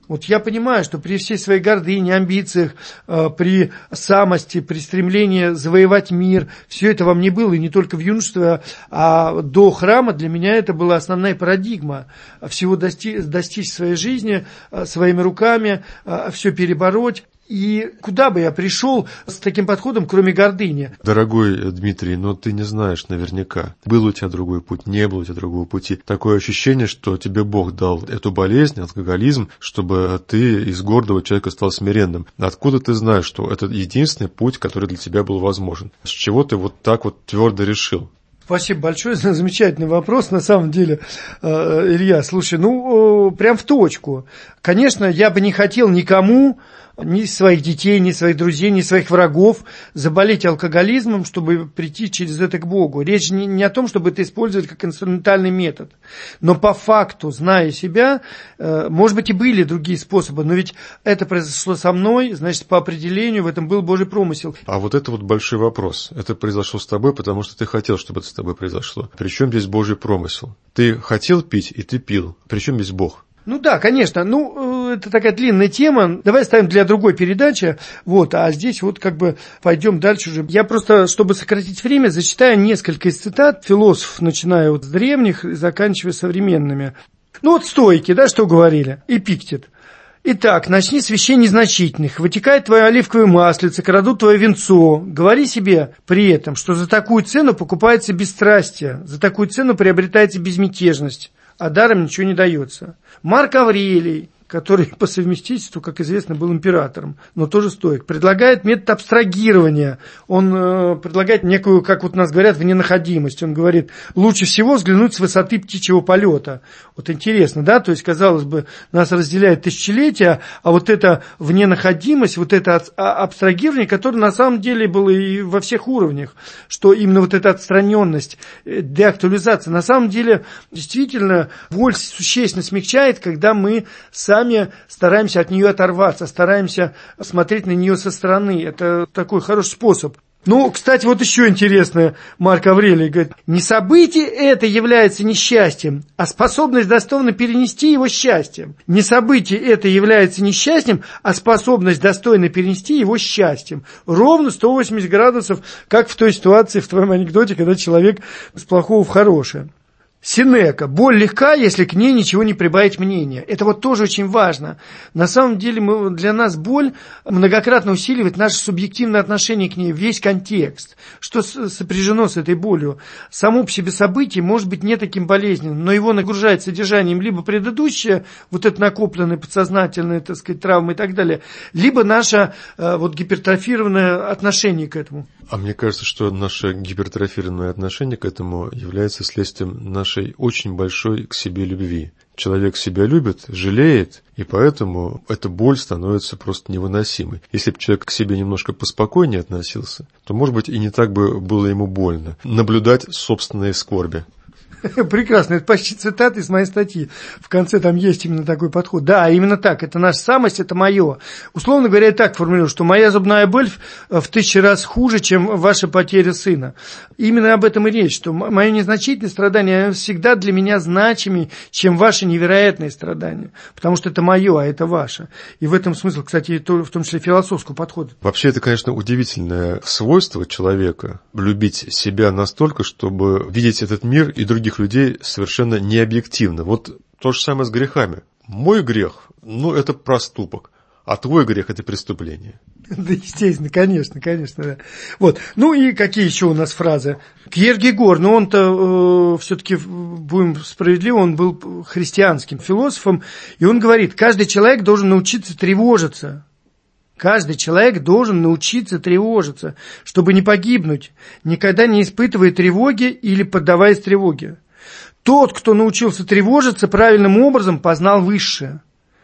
Вот я понимаю, что при всей своей гордыне, амбициях, при самости, при стремлении завоевать мир, все это во мне было, и не только в юношестве, а до храма для меня это была основная парадигма. Всего достичь, достичь своей жизни своими руками, все перебороть. И куда бы я пришел с таким подходом, кроме гордыни? Дорогой Дмитрий, но ты не знаешь наверняка, был у тебя другой путь, не было у тебя другого пути. Такое ощущение, что тебе Бог дал эту болезнь, алкоголизм, чтобы ты из гордого человека стал смиренным. Откуда ты знаешь, что это единственный путь, который для тебя был возможен? С чего ты вот так вот твердо решил? Спасибо большое за замечательный вопрос. На самом деле, Илья, слушай, ну, прям в точку. Конечно, я бы не хотел никому, ни своих детей, ни своих друзей, ни своих врагов заболеть алкоголизмом, чтобы прийти через это к Богу. Речь не, не о том, чтобы это использовать как инструментальный метод. Но по факту, зная себя, может быть, и были другие способы, но ведь это произошло со мной, значит, по определению в этом был Божий промысел. А вот это вот большой вопрос. Это произошло с тобой, потому что ты хотел, чтобы это с тобой произошло. Причем здесь Божий промысел? Ты хотел пить, и ты пил. Причем здесь Бог? Ну да, конечно. Ну, это такая длинная тема. Давай оставим для другой передачи. Вот, а здесь вот как бы пойдем дальше уже. Я просто, чтобы сократить время, зачитаю несколько из цитат философов, начиная вот с древних и заканчивая современными. Ну вот стойки, да, что говорили? Эпиктет. Итак, начни с вещей незначительных. Вытекает твое оливковое маслице, крадут твое венцо. Говори себе при этом, что за такую цену покупается бесстрастие, за такую цену приобретается безмятежность, а даром ничего не дается. Марк Аврелий, который по совместительству, как известно, был императором, но тоже стоик, предлагает метод абстрагирования. Он э, предлагает некую, как вот у нас говорят, вненаходимость. Он говорит, лучше всего взглянуть с высоты птичьего полета. Вот интересно, да? То есть, казалось бы, нас разделяет тысячелетия, а вот эта вненаходимость, вот это абстрагирование, которое на самом деле было и во всех уровнях, что именно вот эта отстраненность, деактуализация, на самом деле, действительно, боль существенно смягчает, когда мы сами стараемся от нее оторваться, стараемся смотреть на нее со стороны. Это такой хороший способ. Ну, кстати, вот еще интересное, Марк Аврелий говорит, не событие это является несчастьем, а способность достойно перенести его счастьем. Не событие это является несчастьем, а способность достойно перенести его счастьем. Ровно сто восемьдесят градусов, как в той ситуации, в твоем анекдоте, когда человек с плохого в хорошее. Сенека. Боль легка, если к ней ничего не прибавить мнения. Это вот тоже очень важно. На самом деле мы, для нас боль многократно усиливает наше субъективное отношение к ней, весь контекст. Что сопряжено с этой болью? Само по себе событие может быть не таким болезненным, но его нагружает содержанием либо предыдущее, вот это накопленное подсознательное, так сказать, травмы и так далее, либо наше вот гипертрофированное отношение к этому. А мне кажется, что наше гипертрофированное отношение к этому является следствием нашей очень большой к себе любви. Человек себя любит, жалеет, и поэтому эта боль становится просто невыносимой. Если бы человек к себе немножко поспокойнее относился, то, может быть, и не так бы было ему больно наблюдать собственные скорби. Прекрасно, это почти цитата из моей статьи. В конце там есть именно такой подход. Да, именно так, это наша самость, это мое. Условно говоря, я так формулирую, что моя зубная боль в тысячу раз хуже, чем ваша потеря сына. Именно об этом и речь, что мое незначительное страдание всегда для меня значимее, чем ваше невероятное страдание. Потому что это мое, а это ваше. И в этом смысл, кстати, в том числе философского подхода. Вообще, это, конечно, удивительное свойство человека – любить себя настолько, чтобы видеть этот мир и других людей совершенно необъективно. Вот то же самое с грехами. Мой грех, ну, это проступок, а твой грех – это преступление. Да, естественно, конечно, конечно, да. Вот. Ну и какие еще у нас фразы? Кьеркегор, ну он-то э, все-таки, будем справедливы, он был христианским философом, и он говорит, каждый человек должен научиться тревожиться. Каждый человек должен научиться тревожиться, чтобы не погибнуть, никогда не испытывая тревоги или поддаваясь тревоге. Тот, кто научился тревожиться правильным образом, познал высшее.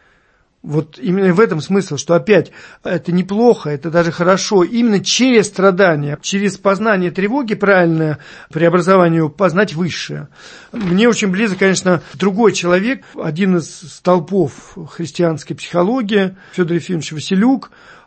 Вот именно в этом смысл, что опять это неплохо, это даже хорошо. Именно через страдания, через познание тревоги правильное преобразование познать высшее. Мне очень близок, конечно, другой человек, один из столпов христианской психологии, Федор Ефимович Василюк.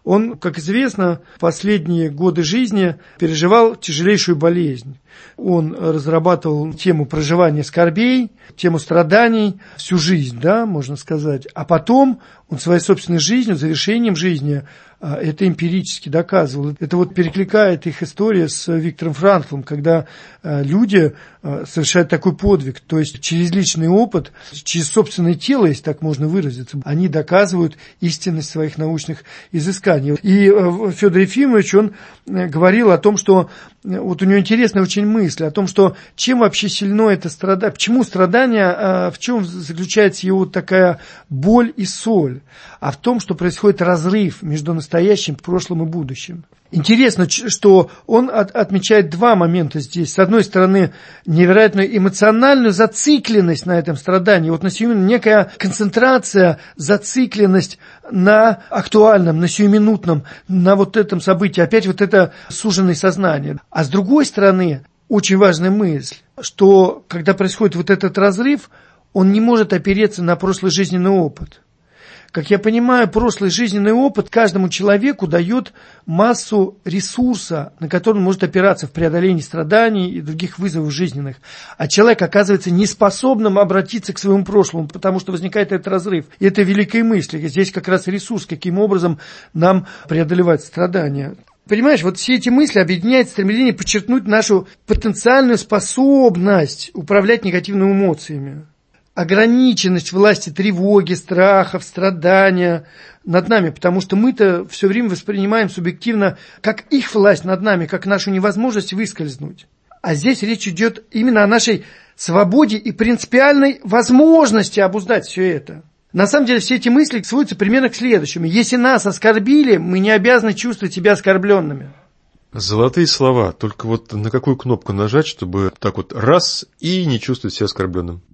Он, как известно, в последние годы жизни переживал тяжелейшую болезнь. Он разрабатывал тему проживания скорбей, тему страданий всю жизнь, да, можно сказать. А потом он своей собственной жизнью, завершением жизни, это эмпирически доказывал. Это вот перекликает их история с Виктором Франклом, когда люди совершают такой подвиг, то есть через личный опыт, через собственное тело, если так можно выразиться, они доказывают истинность своих научных изысканий. И Федор Ефимович, он говорил о том, что вот у него интересная очень мысль о том, что чем вообще сильно это страдание, почему страдание, в чем заключается его такая боль и соль, а в том, что происходит разрыв между настоящим, прошлым и будущим. Интересно, что он от, отмечает два момента здесь. С одной стороны, невероятную эмоциональную зацикленность на этом страдании. Вот на сиюминутном некая концентрация, зацикленность на актуальном, на сиюминутном, на вот этом событии. Опять вот это суженное сознание. А с другой стороны, очень важная мысль, что когда происходит вот этот разрыв, он не может опереться на прошлый жизненный опыт. Как я понимаю, прошлый жизненный опыт каждому человеку дает массу ресурса, на который он может опираться в преодолении страданий и других вызовов жизненных. А человек оказывается неспособным обратиться к своему прошлому, потому что возникает этот разрыв. И это великая мысль. Здесь как раз ресурс, каким образом нам преодолевать страдания. Понимаешь, вот все эти мысли объединяют стремление подчеркнуть нашу потенциальную способность управлять негативными эмоциями. Ограниченность власти тревоги, страхов, страдания над нами, потому что мы-то все время воспринимаем субъективно как их власть над нами, как нашу невозможность выскользнуть. А здесь речь идет именно о нашей свободе и принципиальной возможности обуздать все это. На самом деле все эти мысли сводятся примерно к следующему. Если нас оскорбили, мы не обязаны чувствовать себя оскорбленными. Золотые слова. Только вот на какую кнопку нажать, чтобы так вот раз и не чувствовать себя оскорбленным?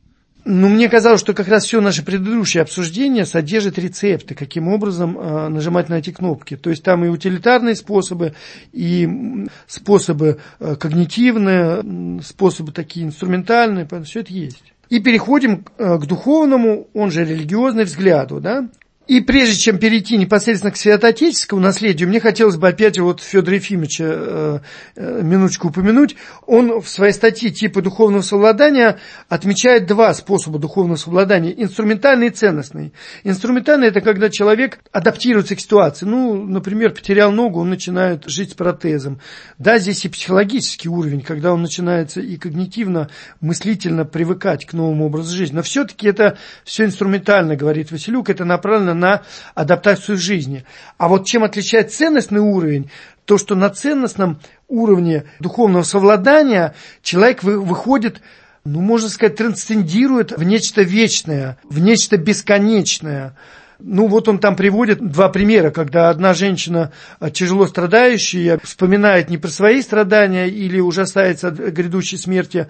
Ну, мне казалось, что как раз все наше предыдущее обсуждение содержит рецепты, каким образом э, нажимать на эти кнопки. То есть там и утилитарные способы, и способы э, когнитивные, способы такие инструментальные, все это есть. И переходим э, к духовному, он же религиозный взгляду, да. И прежде чем перейти непосредственно к святоотеческому наследию, мне хотелось бы опять вот Федора Ефимовича э, э, минуточку упомянуть. Он в своей статье «Типы духовного совладания» отмечает два способа духовного совладания – инструментальный и ценностный. Инструментальный – это когда человек адаптируется к ситуации. Ну, например, потерял ногу, он начинает жить с протезом. Да, здесь и психологический уровень, когда он начинается и когнитивно, мыслительно привыкать к новому образу жизни. Но все-таки это все инструментально, говорит Василюк, это направлено на адаптацию жизни. А вот чем отличается ценностный уровень, то, что на ценностном уровне духовного совладания человек выходит, ну, можно сказать, трансцендирует в нечто вечное, в нечто бесконечное. Ну, вот он там приводит два примера, когда одна женщина, тяжело страдающая, вспоминает не про свои страдания или ужасается от грядущей смерти,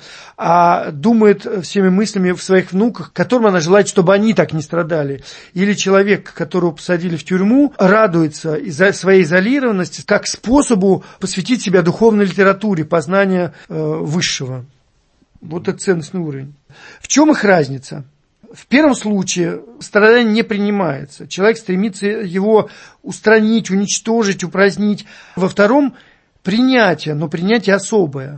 а думает всеми мыслями в своих внуках, которым она желает, чтобы они так не страдали. Или человек, которого посадили в тюрьму, радуется из-за своей изолированности как способу посвятить себя духовной литературе, познания э, высшего. Вот это ценностный уровень. В чем их разница? В первом случае страдание не принимается. Человек стремится его устранить, уничтожить, упразднить. Во втором – принятие, но принятие особое,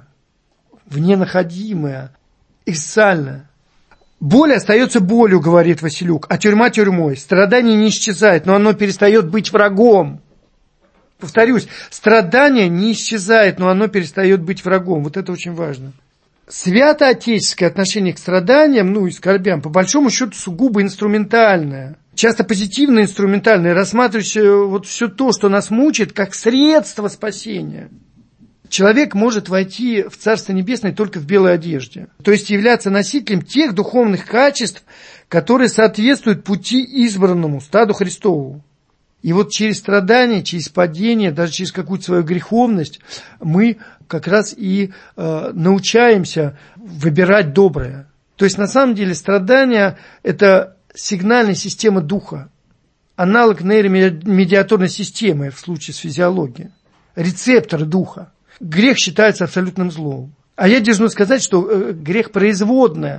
вненаходимое, экзистенциальное. Боль остается болью, говорит Василюк, а тюрьма тюрьмой. Страдание не исчезает, но оно перестает быть врагом. Повторюсь, страдание не исчезает, но оно перестает быть врагом. Вот это очень важно. Святоотеческое отношение к страданиям, ну и скорбям, по большому счету сугубо инструментальное. Часто позитивно инструментальное, рассматривающее вот все то, что нас мучает, как средство спасения. Человек может войти в Царство Небесное только в белой одежде. То есть являться носителем тех духовных качеств, которые соответствуют пути избранному, стаду Христову. И вот через страдания, через падение, даже через какую-то свою греховность мы как раз и э, научаемся выбирать доброе. То есть на самом деле страдания – это сигнальная система духа, аналог нейромедиаторной системы в случае с физиологией, рецептор духа. Грех считается абсолютным злом. А я должен сказать, что э, грех производная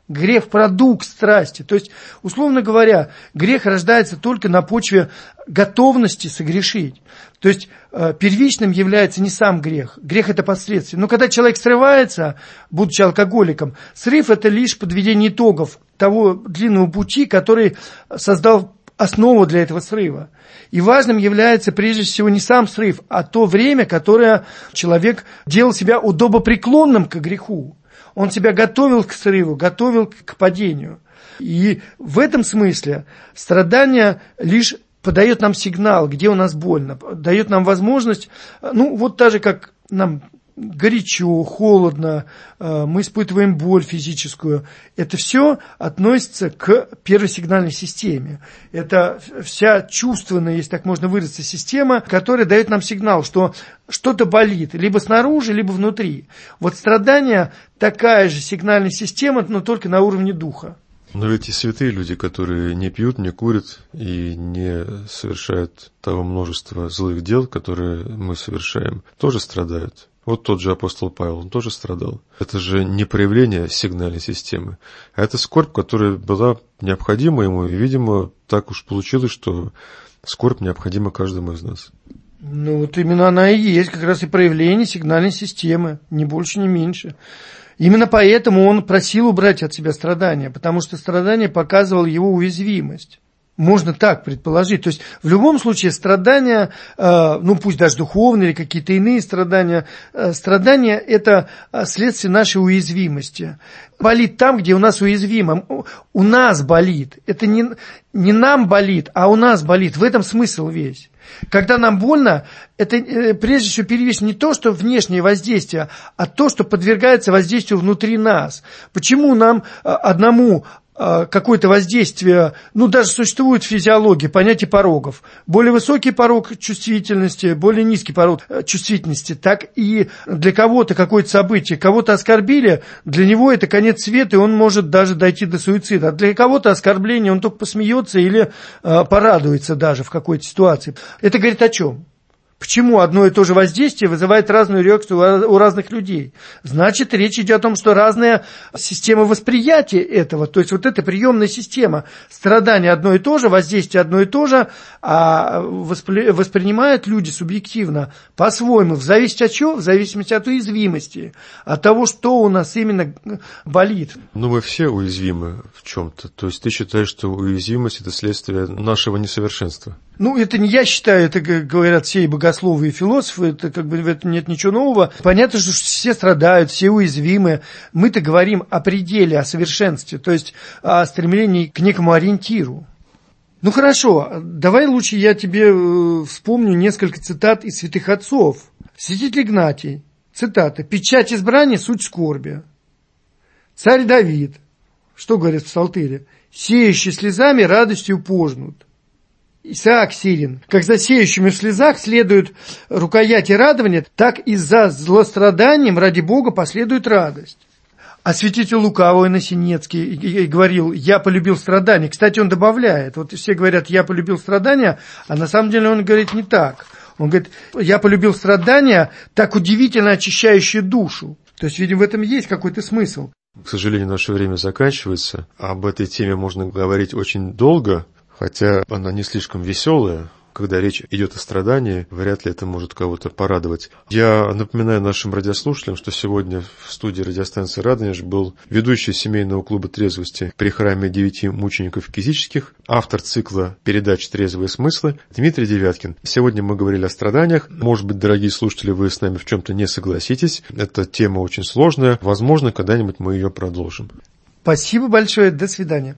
Грех – продукт страсти. То есть, условно говоря, грех рождается только на почве готовности согрешить. То есть, первичным является не сам грех. Грех – это последствия. Но когда человек срывается, будучи алкоголиком, срыв – это лишь подведение итогов того длинного пути, который создал основу для этого срыва. И важным является прежде всего не сам срыв, а то время, которое человек делал себя удобопреклонным к греху. Он себя готовил к срыву, готовил к падению. И в этом смысле страдание лишь подает нам сигнал, где у нас больно, дает нам возможность, ну вот так же, как нам горячо, холодно, мы испытываем боль физическую. Это все относится к первой сигнальной системе. Это вся чувственная, если так можно выразиться, система, которая дает нам сигнал, что что-то болит, либо снаружи, либо внутри. Вот страдание такая же сигнальная система, но только на уровне духа. Но ведь и святые люди, которые не пьют, не курят и не совершают того множества злых дел, которые мы совершаем, тоже страдают. Вот тот же апостол Павел, он тоже страдал. Это же не проявление сигнальной системы, а это скорбь, которая была необходима ему, и, видимо, так уж получилось, что скорбь необходима каждому из нас. Ну, вот именно она и есть, как раз и проявление сигнальной системы, ни больше, ни меньше. Именно поэтому он просил убрать от себя страдания, потому что страдание показывало его уязвимость. Можно так предположить. То есть, в любом случае, страдания, э, ну, пусть даже духовные или какие-то иные страдания, э, страдания – это следствие нашей уязвимости. Болит там, где у нас уязвимо. У нас болит. Это не, не нам болит, а у нас болит. В этом смысл весь. Когда нам больно, это э, прежде всего первично не то, что внешнее воздействие, а то, что подвергается воздействию внутри нас. Почему нам э, одному какое-то воздействие, ну, даже существует в физиологии понятие порогов. Более высокий порог чувствительности, более низкий порог чувствительности. Так и для кого-то какое-то событие, кого-то оскорбили, для него это конец света, и он может даже дойти до суицида. А для кого-то оскорбление, он только посмеется или э, порадуется даже в какой-то ситуации. Это говорит о чем? Почему одно и то же воздействие вызывает разную реакцию у разных людей? Значит, речь идет о том, что разная система восприятия этого, то есть вот эта приемная система, страдание одно и то же, воздействие одно и то же, а воспри... воспринимают люди субъективно по-своему, в зависимости от чего? В зависимости от уязвимости, от того, что у нас именно болит. Ну, мы все уязвимы в чем-то, то есть ты считаешь, что уязвимость – это следствие нашего несовершенства? Ну, это не я считаю, это говорят все и богословы, и философы, это как бы в этом нет ничего нового. Понятно, что все страдают, все уязвимы. Мы-то говорим о пределе, о совершенстве, то есть о стремлении к некому ориентиру. Ну, хорошо, давай лучше я тебе вспомню несколько цитат из святых отцов. Святитель Игнатий, цитата: «Печать избрания – суть скорби». Царь Давид, что говорит в Псалтире? «Сеющий слезами радостью пожнут». Исаак Сирин: «Как за сеющими в слезах следует рукояти радования, так и за злостраданием ради Бога последует радость». А святитель Лукавый Насенецкий говорил: «Я полюбил страдания». Кстати, он добавляет, вот все говорят: «Я полюбил страдания», а на самом деле он говорит не так. Он говорит: «Я полюбил страдания, так удивительно очищающие душу». То есть, видимо, в этом есть какой-то смысл. К сожалению, наше время заканчивается. Об этой теме можно говорить очень долго, хотя она не слишком веселая. Когда речь идет о страдании, вряд ли это может кого-то порадовать. Я напоминаю нашим радиослушателям, что сегодня в студии радиостанции «Радонеж» был ведущий семейного клуба трезвости при храме девяти мучеников кизических, автор цикла передач «Трезвые смыслы» Дмитрий Девяткин. Сегодня мы говорили о страданиях. Может быть, дорогие слушатели, вы с нами в чем-то не согласитесь. Эта тема очень сложная. Возможно, когда-нибудь мы ее продолжим. Спасибо большое. До свидания.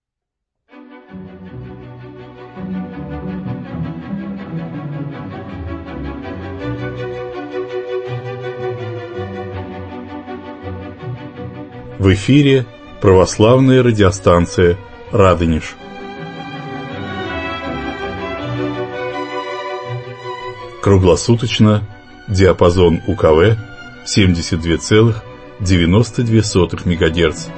В эфире православная радиостанция «Радонеж». Круглосуточно диапазон УКВ семьдесят два целых девяносто две сотых мегагерц.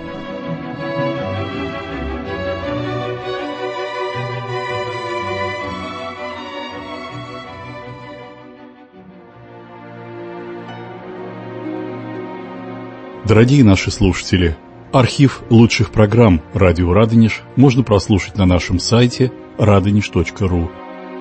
Дорогие наши слушатели, Архив лучших программ «Радио Радонеж» можно прослушать на нашем сайте радонеж точка ру.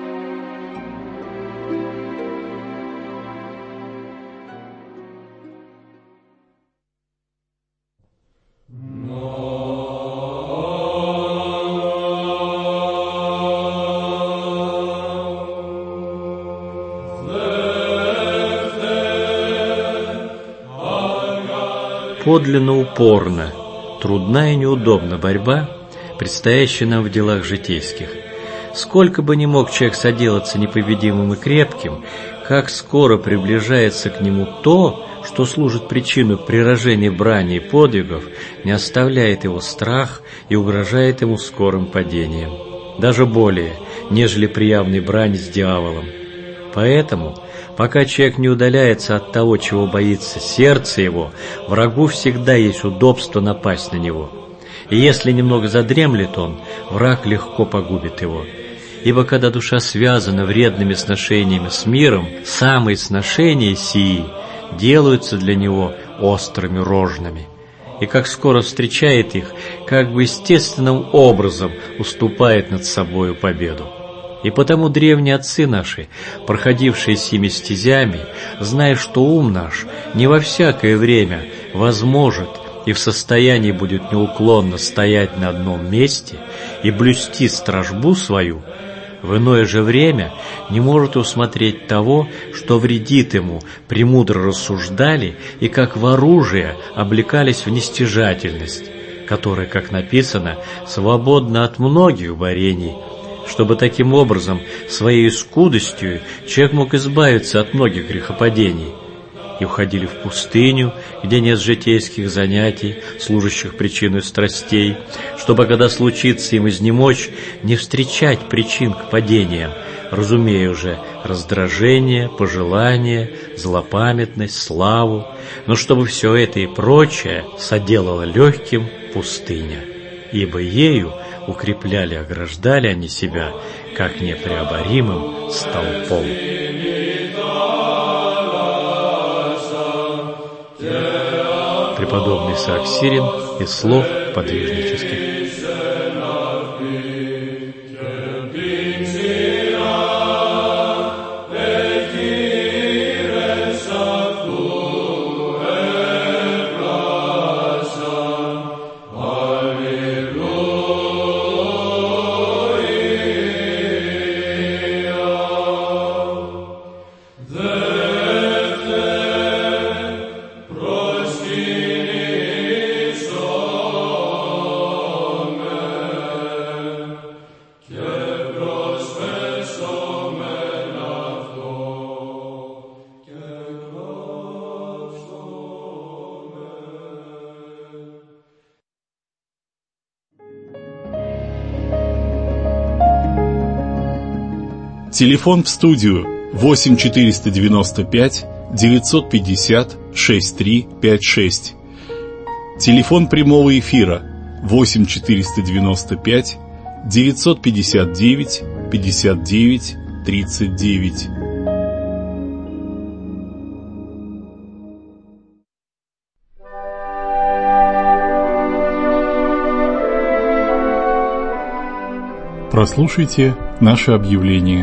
Подлинно упорна, трудна и неудобна борьба, предстоящая нам в делах житейских. Сколько бы ни мог человек соделаться непобедимым и крепким, как скоро приближается к нему то, что служит причиной прирожения брани и подвигов, не оставляет его страх и угрожает ему скорым падением. Даже более, нежели при явной брани с дьяволом. Поэтому, пока человек не удаляется от того, чего боится сердце его, врагу всегда есть удобство напасть на него. И если немного задремлет он, враг легко погубит его. Ибо когда душа связана вредными сношениями с миром, самые сношения сии делаются для него острыми рожнами. И как скоро встречает их, как бы естественным образом уступает над собою победу. И потому древние отцы наши, проходившие сими стезями, зная, что ум наш не во всякое время возможет и в состоянии будет неуклонно стоять на одном месте и блюсти стражбу свою, в иное же время не может усмотреть того, что вредит ему, премудро рассуждали и как в оружие облекались в нестяжательность, которая, как написано, свободна от многих борений, чтобы таким образом, своей скудостью, человек мог избавиться от многих грехопадений. И уходили в пустыню, где нет житейских занятий, служащих причиной страстей, чтобы, когда случится им изнемочь, не встречать причин к падениям, разумея уже раздражение, пожелание, злопамятность, славу, но чтобы все это и прочее соделало легким пустыня, ибо ею укрепляли, ограждали они себя, как непреоборимым столпом. Преподобный Исаак Сирин из слов подвижнических. Телефон в студию восемь четыреста девяносто пять девятьсот пятьдесят шестьдесят три пятьдесят шесть. Телефон прямого эфира восемь четыреста девяносто пять девятьсот пятьдесят девять пятьдесят девять тридцать девять. Прослушайте наше объявление.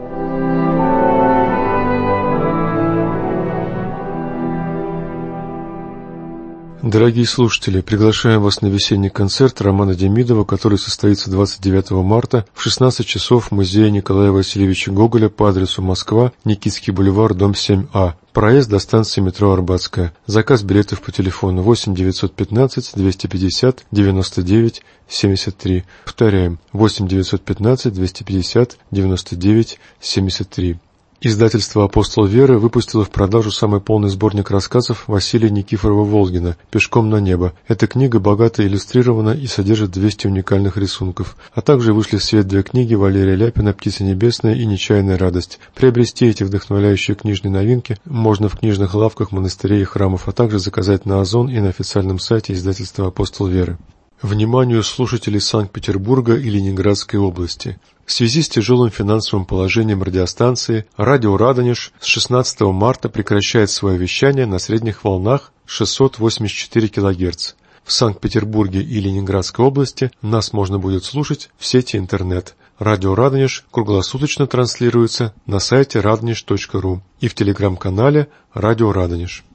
Дорогие слушатели, приглашаем вас на весенний концерт Романа Демидова, который состоится двадцать девятого марта в шестнадцать часов в музее Николая Васильевича Гоголя по адресу Москва, Никитский бульвар, дом семь А. Проезд до станции метро Арбатская. Заказ билетов по телефону восемь девятьсот пятнадцать двести пятьдесят девяносто девять семьдесят три. Повторяем, восемь девятьсот пятнадцать двести пятьдесят девяносто девять семьдесят три. Издательство «Апостол Веры» выпустило в продажу самый полный сборник рассказов Василия Никифорова-Волгина «Пешком на небо». Эта книга богато иллюстрирована и содержит двести уникальных рисунков. А также вышли в свет две книги Валерия Ляпина «Птица небесная» и «Нечаянная радость». Приобрести эти вдохновляющие книжные новинки можно в книжных лавках, монастырей и храмов, а также заказать на Озон и на официальном сайте издательства «Апостол Веры». Вниманию слушателей Санкт-Петербурга и Ленинградской области. В связи с тяжелым финансовым положением радиостанции «Радио Радонеж» с шестнадцатого марта прекращает свое вещание на средних волнах шестьсот восемьдесят четыре килогерца. в Санкт-Петербурге и Ленинградской области нас можно будет слушать в сети интернет. Радио Радонеж круглосуточно транслируется на сайте радонеж точка ру и в телеграм-канале Радио Радонеж.